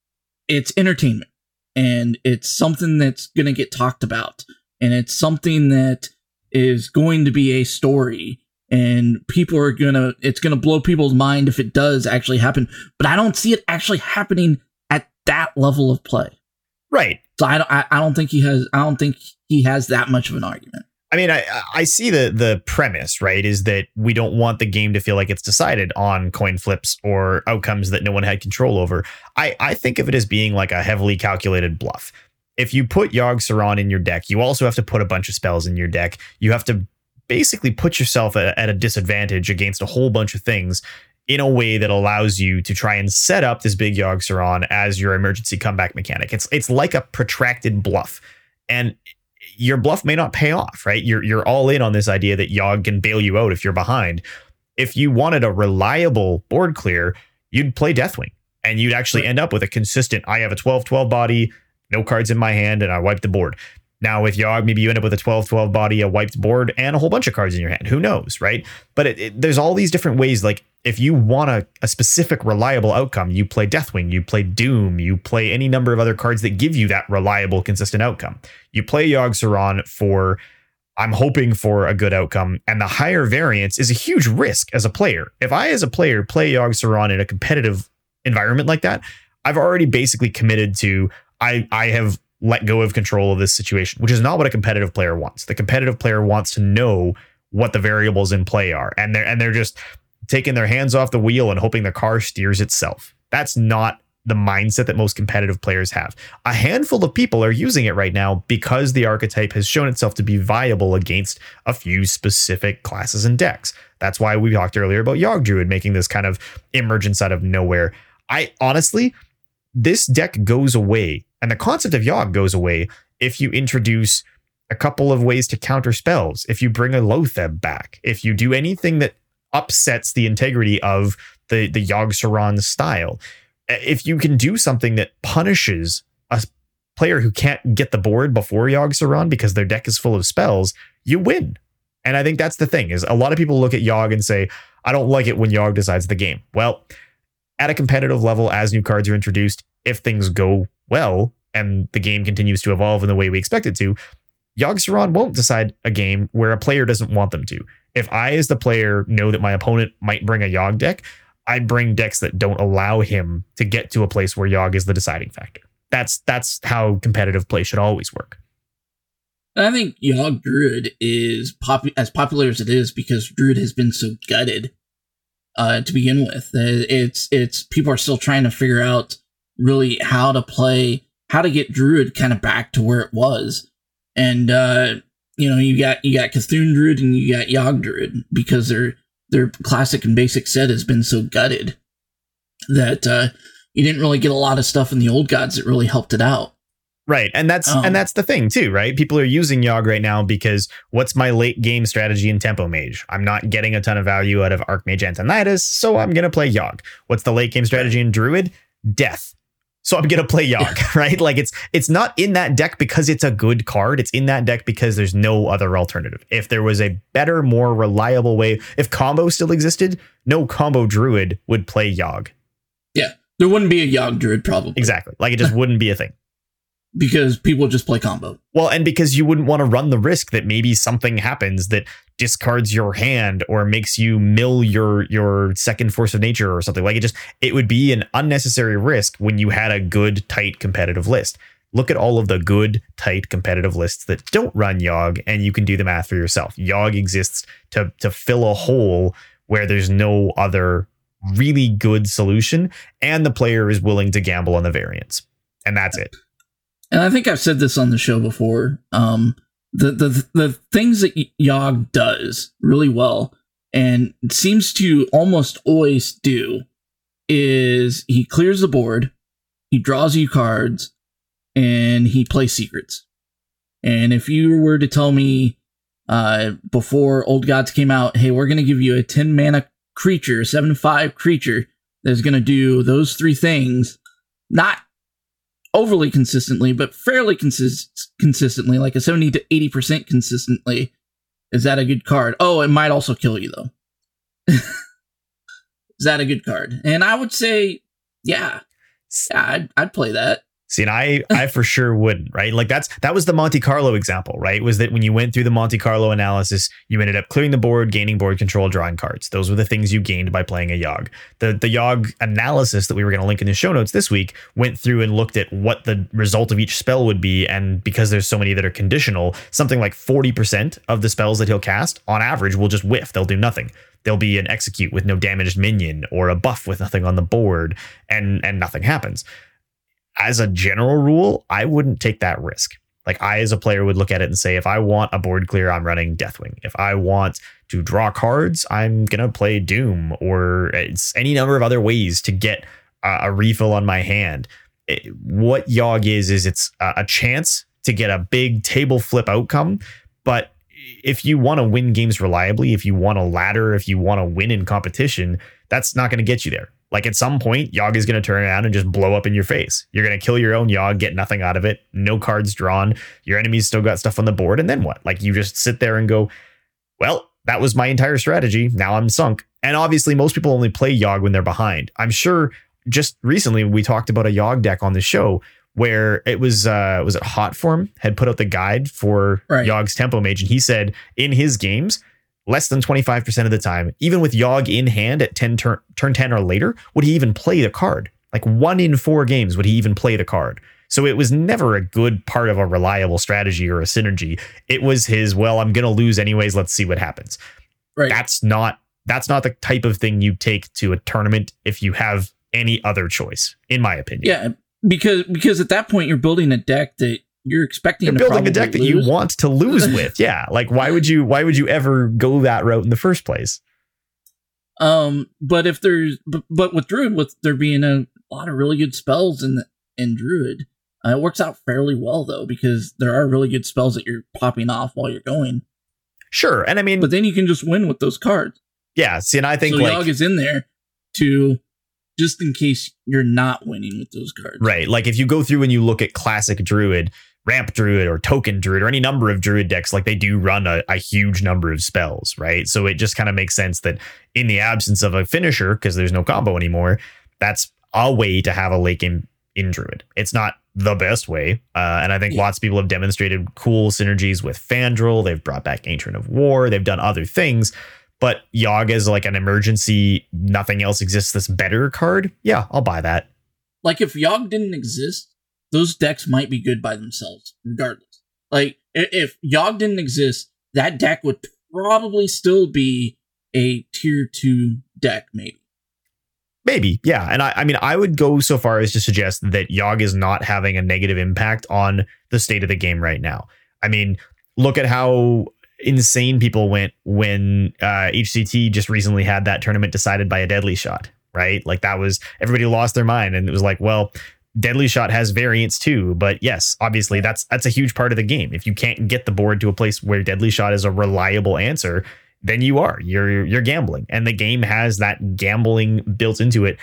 it's entertainment and it's something that's going to get talked about, and it's something that is going to be a story, and people are going to, it's going to blow people's mind if it does actually happen. But I don't see it actually happening at that level of play. Right. So I don't, I, I don't think he has, I don't think he has that much of an argument. I mean, I I see the the premise, right, is that we don't want the game to feel like it's decided on coin flips or outcomes that no one had control over. I, I think of it as being like a heavily calculated bluff. If you put Yogg-Saron in your deck, you also have to put a bunch of spells in your deck. You have to basically put yourself at, at a disadvantage against a whole bunch of things in a way that allows you to try and set up this big Yogg-Saron as your emergency comeback mechanic. It's it's like a protracted bluff. And your bluff may not pay off, right? You're you're all in on this idea that Yogg can bail you out if you're behind. If you wanted a reliable board clear, you'd play Deathwing, and you'd actually end up with a consistent, I have a twelve twelve body, no cards in my hand, and I wipe the board. Now with Yogg, maybe you end up with a twelve twelve body, a wiped board, and a whole bunch of cards in your hand. Who knows, right? But it, it, there's all these different ways. Like if you want a, a specific reliable outcome, you play Deathwing, you play Doom, you play any number of other cards that give you that reliable, consistent outcome. You play Yogg-Saron for, I'm hoping for a good outcome, and the higher variance is a huge risk as a player. If I, as a player, play Yogg-Saron in a competitive environment like that, I've already basically committed to, I, I have let go of control of this situation, which is not what a competitive player wants. The competitive player wants to know what the variables in play are, and they're and they're just taking their hands off the wheel and hoping the car steers itself. That's not the mindset that most competitive players have. A handful of people are using it right now because the archetype has shown itself to be viable against a few specific classes and decks. That's why we talked earlier about Yogg Druid making this kind of emergence out of nowhere. I honestly, this deck goes away, and the concept of Yogg goes away if you introduce a couple of ways to counter spells, if you bring a Loatheb back, if you do anything that upsets the integrity of the, the Yogg-Saron style. If you can do something that punishes a player who can't get the board before Yogg-Saron because their deck is full of spells, you win. And I think that's the thing, is a lot of people look at Yogg and say, I don't like it when Yogg decides the game. Well, at a competitive level, as new cards are introduced, if things go well and the game continues to evolve in the way we expect it to, Yogg-Saron won't decide a game where a player doesn't want them to. If I, as the player, know that my opponent might bring a Yogg deck, I bring decks that don't allow him to get to a place where Yogg is the deciding factor. That's that's how competitive play should always work. I think Yogg Druid is pop- as popular as it is because Druid has been so gutted uh, to begin with. It's it's people are still trying to figure out really how to play, how to get Druid kind of back to where it was. And uh, you know, you got you got Cthulhu Druid and you got Yogg Druid because their their classic and basic set has been so gutted that uh, you didn't really get a lot of stuff in the old gods that really helped it out. Right. And that's um, and that's the thing, too, right? People are using Yogg right now because what's my late game strategy in Tempo Mage? I'm not getting a ton of value out of Archmage Antonidas, so I'm going to play Yogg. What's the late game strategy in Druid? Death. So I'm going to play Yogg, right? Like it's it's not in that deck because it's a good card. It's in that deck because there's no other alternative. If there was a better, more reliable way, if combo still existed, no combo druid would play Yogg. Yeah, there wouldn't be a Yogg druid probably. Exactly. Like it just wouldn't be a thing. Because people just play combo. Well, and because you wouldn't want to run the risk that maybe something happens that discards your hand or makes you mill your your second force of nature or something. Like it just it would be an unnecessary risk when you had a good, tight, competitive list. Look at all of the good, tight, competitive lists that don't run Yogg, and you can do the math for yourself. Yogg exists to to fill a hole where there's no other really good solution, and the player is willing to gamble on the variance. And that's it. And I think I've said this on the show before. Um, the the the things that Yogg does really well and seems to almost always do is he clears the board, he draws you cards, and he plays secrets. And if you were to tell me uh, before Old Gods came out, hey, we're going to give you a ten mana creature, seven five creature that's going to do those three things, not overly consistently, but fairly consist- consistently, like a seventy to eighty percent consistently. Is that a good card? Oh, it might also kill you, though. Is that a good card? And I would say, yeah. Yeah, I'd, I'd play that. See, and I, I for sure wouldn't, right? Like that's that was the Monte Carlo example, right? Was that when you went through the Monte Carlo analysis, you ended up clearing the board, gaining board control, drawing cards. Those were the things you gained by playing a Yogg. The the Yogg analysis that we were going to link in the show notes this week went through and looked at what the result of each spell would be. And because there's so many that are conditional, something like forty percent of the spells that he'll cast on average will just whiff. They'll do nothing. There'll be an execute with no damaged minion or a buff with nothing on the board, and and nothing happens. As a general rule, I wouldn't take that risk. Like I, as a player, would look at it and say, if I want a board clear, I'm running Deathwing. If I want to draw cards, I'm going to play Doom, or it's any number of other ways to get a, a refill on my hand. It, what Yogg is, is it's a, a chance to get a big table flip outcome. But if you want to win games reliably, if you want to ladder, if you want to win in competition, that's not going to get you there. Like at some point, Yogg is going to turn around and just blow up in your face. You're going to kill your own Yogg, get nothing out of it. No cards drawn. Your enemy's still got stuff on the board. And then what? Like you just sit there and go, well, that was my entire strategy. Now I'm sunk. And obviously, most people only play Yogg when they're behind. I'm sure just recently we talked about a Yogg deck on the show where it was, uh, was it Hotform had put out the guide for right. Yogg's Tempo Mage. And he said in his games, less than twenty-five percent of the time, even with Yogg in hand at ten turn, turn ten or later, would he even play the card. Like one in four games would he even play the card. So it was never a good part of a reliable strategy or a synergy. It was his, well, I'm going to lose anyways. Let's see what happens. Right. That's not that's not the type of thing you take to a tournament if you have any other choice, in my opinion. Yeah, because because at that point you're building a deck that you're expecting you're to building a deck lose. that you want to lose with. Yeah. Like why would you why would you ever go that route in the first place? Um, but if there's but, but with Druid, with there being a lot of really good spells in in Druid, uh, it works out fairly well though, because there are really good spells that you're popping off while you're going. Sure. And I mean, but then you can just win with those cards. Yeah. See, and I think so like Yogg is in there to just in case you're not winning with those cards. Right. Like if you go through and you look at classic Druid, Ramp Druid or Token Druid or any number of Druid decks, like they do run a, a huge number of spells, right? So it just kind of makes sense that in the absence of a finisher, because there's no combo anymore, that's a way to have a late game in Druid. It's not the best way. Uh, and I think yeah. lots of people have demonstrated cool synergies with Fandral. They've brought back Ancient of War. They've done other things. But Yogg is like an emergency, nothing else exists that's better card. Yeah, I'll buy that. Like if Yogg didn't exist, those decks might be good by themselves, regardless. Like, if Yogg didn't exist, that deck would probably still be a tier two deck, maybe. Maybe, yeah. And I, I mean, I would go so far as to suggest that Yogg is not having a negative impact on the state of the game right now. I mean, look at how insane people went when uh, H C T just recently had that tournament decided by a deadly shot, right? Like that was, everybody lost their mind and it was like, well, Deadly Shot has variants too, but yes, obviously that's that's a huge part of the game. If you can't get the board to a place where Deadly Shot is a reliable answer, then you are you're you're gambling, and the game has that gambling built into it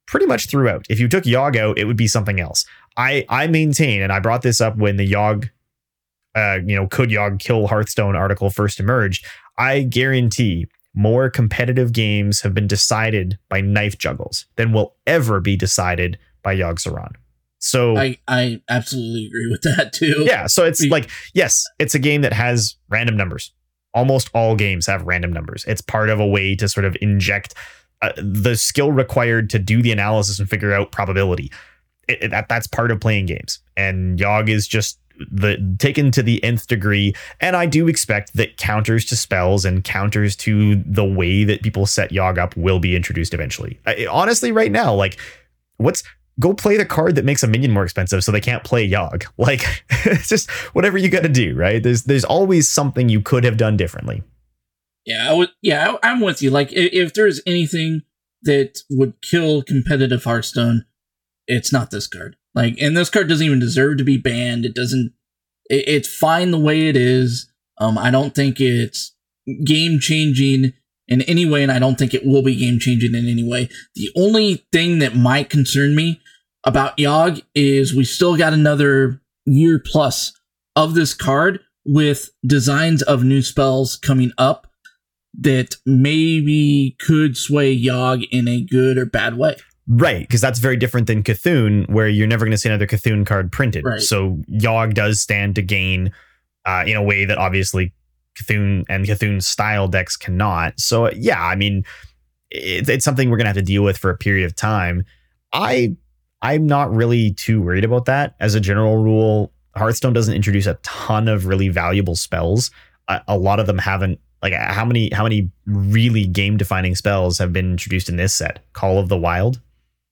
pretty much throughout. If you took Yogg out, it would be something else. I, I maintain, and I brought this up when the Yogg, uh, you know, could Yogg kill Hearthstone article first emerged. I guarantee more competitive games have been decided by knife juggles than will ever be decided by Yogg-Saron. So I, I absolutely agree with that too. Yeah, so it's like, yes, it's a game that has random numbers. Almost all games have random numbers. It's part of a way to sort of inject uh, the skill required to do the analysis and figure out probability. It, it, that that's part of playing games. And Yogg is just the taken to the nth degree. And I do expect that counters to spells and counters to the way that people set Yogg up will be introduced eventually. I, honestly, right now, like, what's go play the card that makes a minion more expensive so they can't play Yogg. Like, it's just whatever you got to do, right? There's there's always something you could have done differently. Yeah, I would. Yeah, I, I'm with you. Like, if, if there's anything that would kill competitive Hearthstone, it's not this card. Like, and this card doesn't even deserve to be banned. It doesn't. It, it's fine the way it is. Um, I don't think it's game changing in any way, and I don't think it will be game changing in any way. The only thing that might concern me about Yogg is we still got another year plus of this card with designs of new spells coming up that maybe could sway Yogg in a good or bad way. Right, because that's very different than Cthulhu, where you're never going to see another Cthulhu card printed. Right. So Yogg does stand to gain uh, in a way that obviously Cthulhu and Cthulhu style decks cannot. So yeah, I mean, it, it's something we're going to have to deal with for a period of time. I I'm not really too worried about that. As a general rule, Hearthstone doesn't introduce a ton of really valuable spells. A, a lot of them haven't. Like, how many how many really game defining spells have been introduced in this set? Call of the Wild.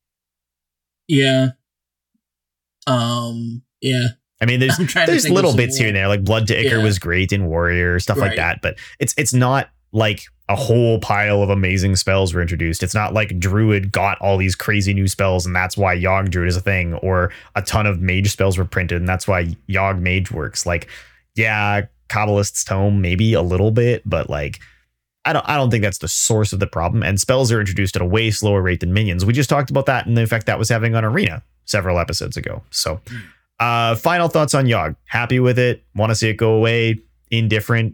Yeah. Um. Yeah. I mean, there's there's little bits here and there, like Blood to Ichor yeah. was great in Warrior, stuff right. like that. But it's it's not like a whole pile of amazing spells were introduced. It's not like Druid got all these crazy new spells and that's why Yogg Druid is a thing, or a ton of mage spells were printed and that's why Yogg Mage works. Like, yeah, Kabbalist's Tome maybe a little bit, but like, I don't I don't think that's the source of the problem. And spells are introduced at a way slower rate than minions. We just talked about that and the effect that was having on Arena several episodes ago. So uh, final thoughts on Yogg. Happy with it? Want to see it go away? Indifferent?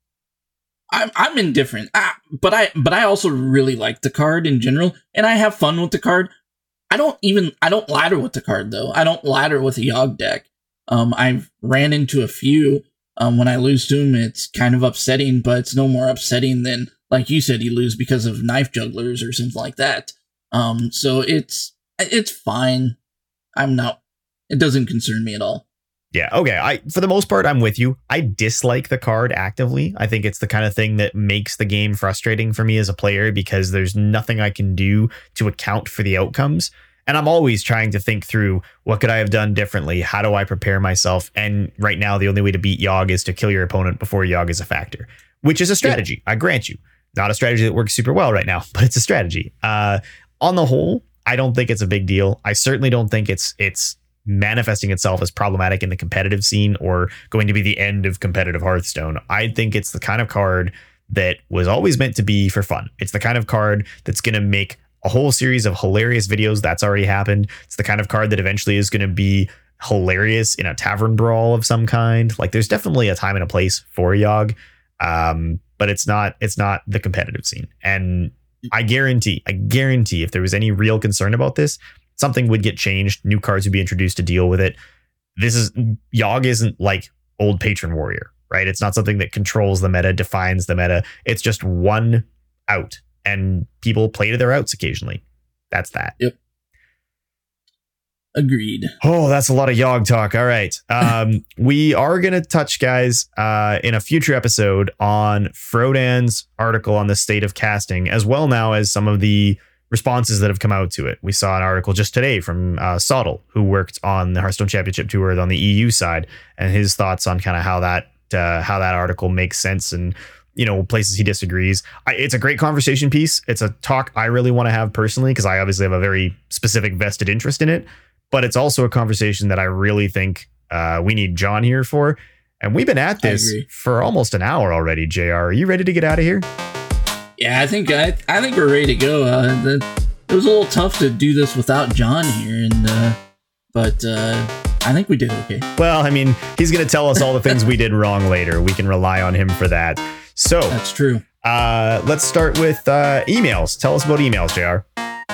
I'm I'm indifferent, ah, but I but I also really like the card in general, and I have fun with the card. I don't even I don't ladder with the card though. I don't ladder with a Yogg deck. Um, I've ran into a few. Um, when I lose to him, it's kind of upsetting, but it's no more upsetting than, like you said, you lose because of knife jugglers or something like that. Um, so it's it's fine. I'm not. It doesn't concern me at all. Yeah, okay. I for the most part, I'm with you. I dislike the card actively. I think it's the kind of thing that makes the game frustrating for me as a player because there's nothing I can do to account for the outcomes. And I'm always trying to think through what could I have done differently? How do I prepare myself? And right now, the only way to beat Yogg is to kill your opponent before Yogg is a factor, which is a strategy. Yeah. I grant you. Not a strategy that works super well right now, but it's a strategy. Uh, on the whole, I don't think it's a big deal. I certainly don't think it's it's manifesting itself as problematic in the competitive scene or going to be the end of competitive Hearthstone. I think it's the kind of card that was always meant to be for fun. It's the kind of card that's going to make a whole series of hilarious videos. That's already happened. It's the kind of card that eventually is going to be hilarious in a tavern brawl of some kind. Like, there's definitely a time and a place for Yogg, um, but it's not it's not the competitive scene. And I guarantee, I guarantee if there was any real concern about this, something would get changed. New cards would be introduced to deal with it. This is Yogg isn't like old Patron Warrior, right? It's not something that controls the meta, defines the meta. It's just one out, and people play to their outs occasionally. That's that. Yep. Agreed. Oh, that's a lot of Yogg talk. All right. Um, we are going to touch, guys, uh, in a future episode on Frodan's article on the state of casting, as well now as some of the responses that have come out to it. We saw an article just today from uh, Sottle, who worked on the Hearthstone Championship Tour on the E U side, and his thoughts on kind of how that uh, how that article makes sense and, you know, places he disagrees. I, it's a great conversation piece. It's a talk I really want to have personally because I obviously have a very specific vested interest in it. But it's also a conversation that I really think uh, we need John here for. And we've been at this for almost an hour already, J R. Are you ready to get out of here? Yeah, I think I, I think we're ready to go. Uh, the, it was a little tough to do this without John here, and uh, but uh, I think we did okay. Well, I mean, he's going to tell us all the things we did wrong later. We can rely on him for that. So that's true. Uh, let's start with uh, emails. Tell us about emails, J R.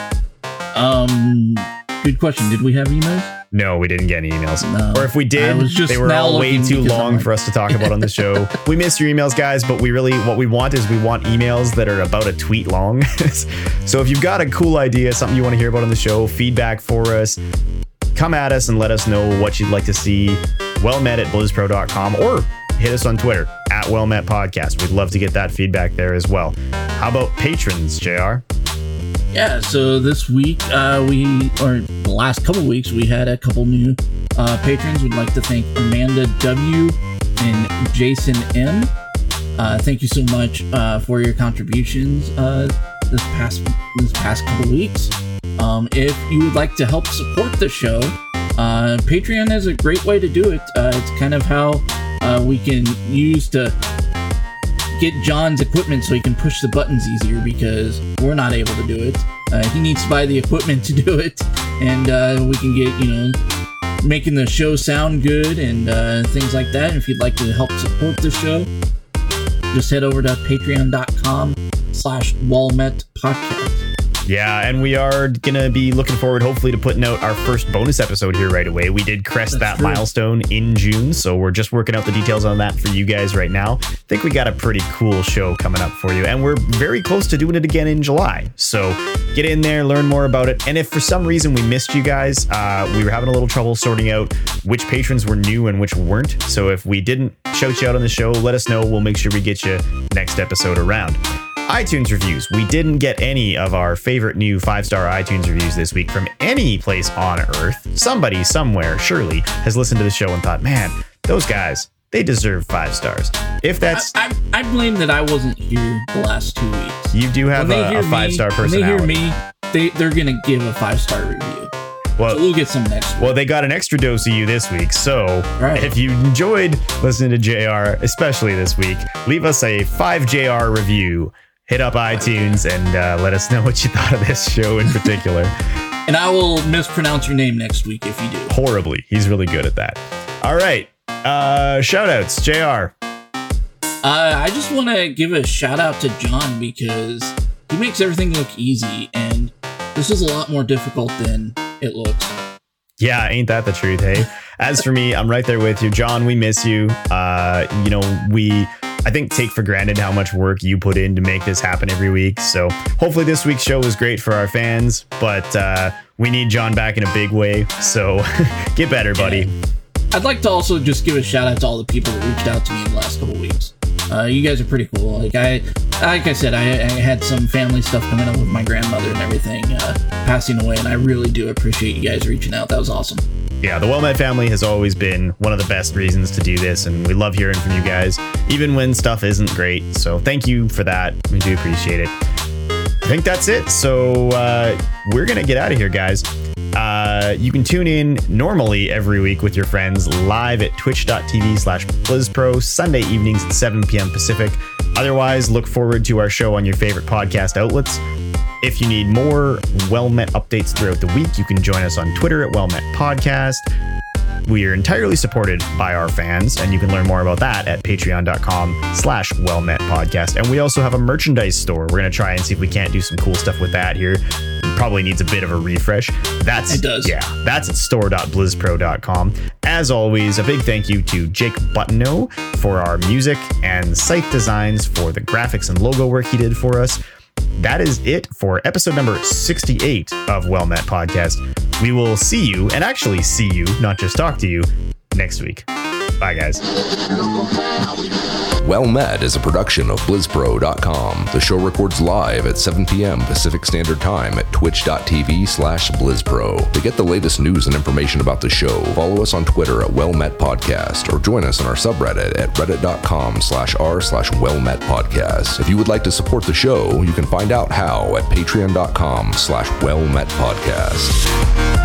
Um, good question. Did we have emails? No, we didn't get any emails. No, or if we did, they were all way too long for us to talk about on the show. We missed your emails, guys, but we really, what we want is we want emails that are about a tweet long. So if you've got a cool idea, something you want to hear about on the show, feedback for us, come at us and let us know what you'd like to see. Wellmet at blizzpro dot com or hit us on Twitter at Wellmet Podcast. We'd love to get that feedback there as well. How about patrons, J R? Yeah, so this week, uh, we, or the last couple weeks, we had a couple new uh, patrons. We'd like to thank Amanda W. and Jason M. Uh, thank you so much uh, for your contributions uh, this past this past couple weeks. Um, if you would like to help support the show, uh, Patreon is a great way to do it. Uh, it's kind of how uh, we can use to get John's equipment so he can push the buttons easier, because we're not able to do it. Uh, he needs to buy the equipment to do it, and uh, we can get, you know, making the show sound good and uh, things like that. And if you'd like to help support the show, just head over to patreon dot com slash Wellmet Podcast. Yeah, and we are going to be looking forward, hopefully, to putting out our first bonus episode here right away. We did crest That's that true. milestone in June, so we're just working out the details on that for you guys right now. I think we got a pretty cool show coming up for you, and we're very close to doing it again in July. So get in there, learn more about it. And if for some reason we missed you guys, uh, we were having a little trouble sorting out which patrons were new and which weren't. So if we didn't shout you out on the show, let us know. We'll make sure we get you next episode around. iTunes reviews. We didn't get any of our favorite new five-star iTunes reviews this week from any place on Earth. Somebody somewhere surely has listened to the show and thought, man, those guys, they deserve five stars. If that's... I, I, I blame that I wasn't here the last two weeks. You do have a, a five-star me, personality. When they hear me, they, they're going to give a five-star review. Well, so we'll get some next week. Well, they got an extra dose of you this week. So right. If you enjoyed listening to J R, especially this week, leave us a five J R review. Hit up iTunes and uh, let us know what you thought of this show in particular. And I will mispronounce your name next week if you do. Horribly. He's really good at that. All right. Uh, shout outs, J R. Uh, I just want to give a shout out to John, because he makes everything look easy, and this is a lot more difficult than it looks. Yeah, ain't that the truth, hey? As for me, I'm right there with you. John, we miss you. Uh, you know, we... I think take for granted how much work you put in to make this happen every week. So hopefully this week's show was great for our fans, but uh, we need John back in a big way. So get better, buddy. I'd like to also just give a shout out to all the people that reached out to me in the last couple of weeks. Uh, you guys are pretty cool. Like I, like I said, I, I had some family stuff coming up with my grandmother and everything uh, passing away, and I really do appreciate you guys reaching out. That was awesome. Yeah, the Wellmet family has always been one of the best reasons to do this, and we love hearing from you guys, even when stuff isn't great. So thank you for that. We do appreciate it. I think that's it. So uh, we're going to get out of here, guys. Uh, you can tune in normally every week with your friends live at twitch dot t v slash blizzpro, Sunday evenings at seven p.m. Pacific. Otherwise, look forward to our show on your favorite podcast outlets. If you need more Wellmet updates throughout the week, you can join us on Twitter at Wellmet Podcast. We are entirely supported by our fans, and you can learn more about that at patreon dot com slash Wellmet Podcast. And we also have a merchandise store. We're going to try and see if we can't do some cool stuff with that here. Probably needs a bit of a refresh. That's it does. Yeah, that's at store dot blizzpro dot com. As always, a big thank you to Jake Buttonow for our music and site designs for the graphics and logo work he did for us. That is it for episode number sixty-eight of Wellmet Podcast. We will see you, and actually see you, not just talk to you, next week. Bye, guys. Wellmet is a production of blizzpro dot com. The show records live at seven p.m. Pacific Standard Time at twitch dot t v slash blizzpro. To get the latest news and information about the show, follow us on Twitter at Wellmet Podcast, or join us on our subreddit at reddit dot com slash r slash Wellmet Podcast. If you would like to support the show, you can find out how at patreon dot com slash Wellmet Podcast.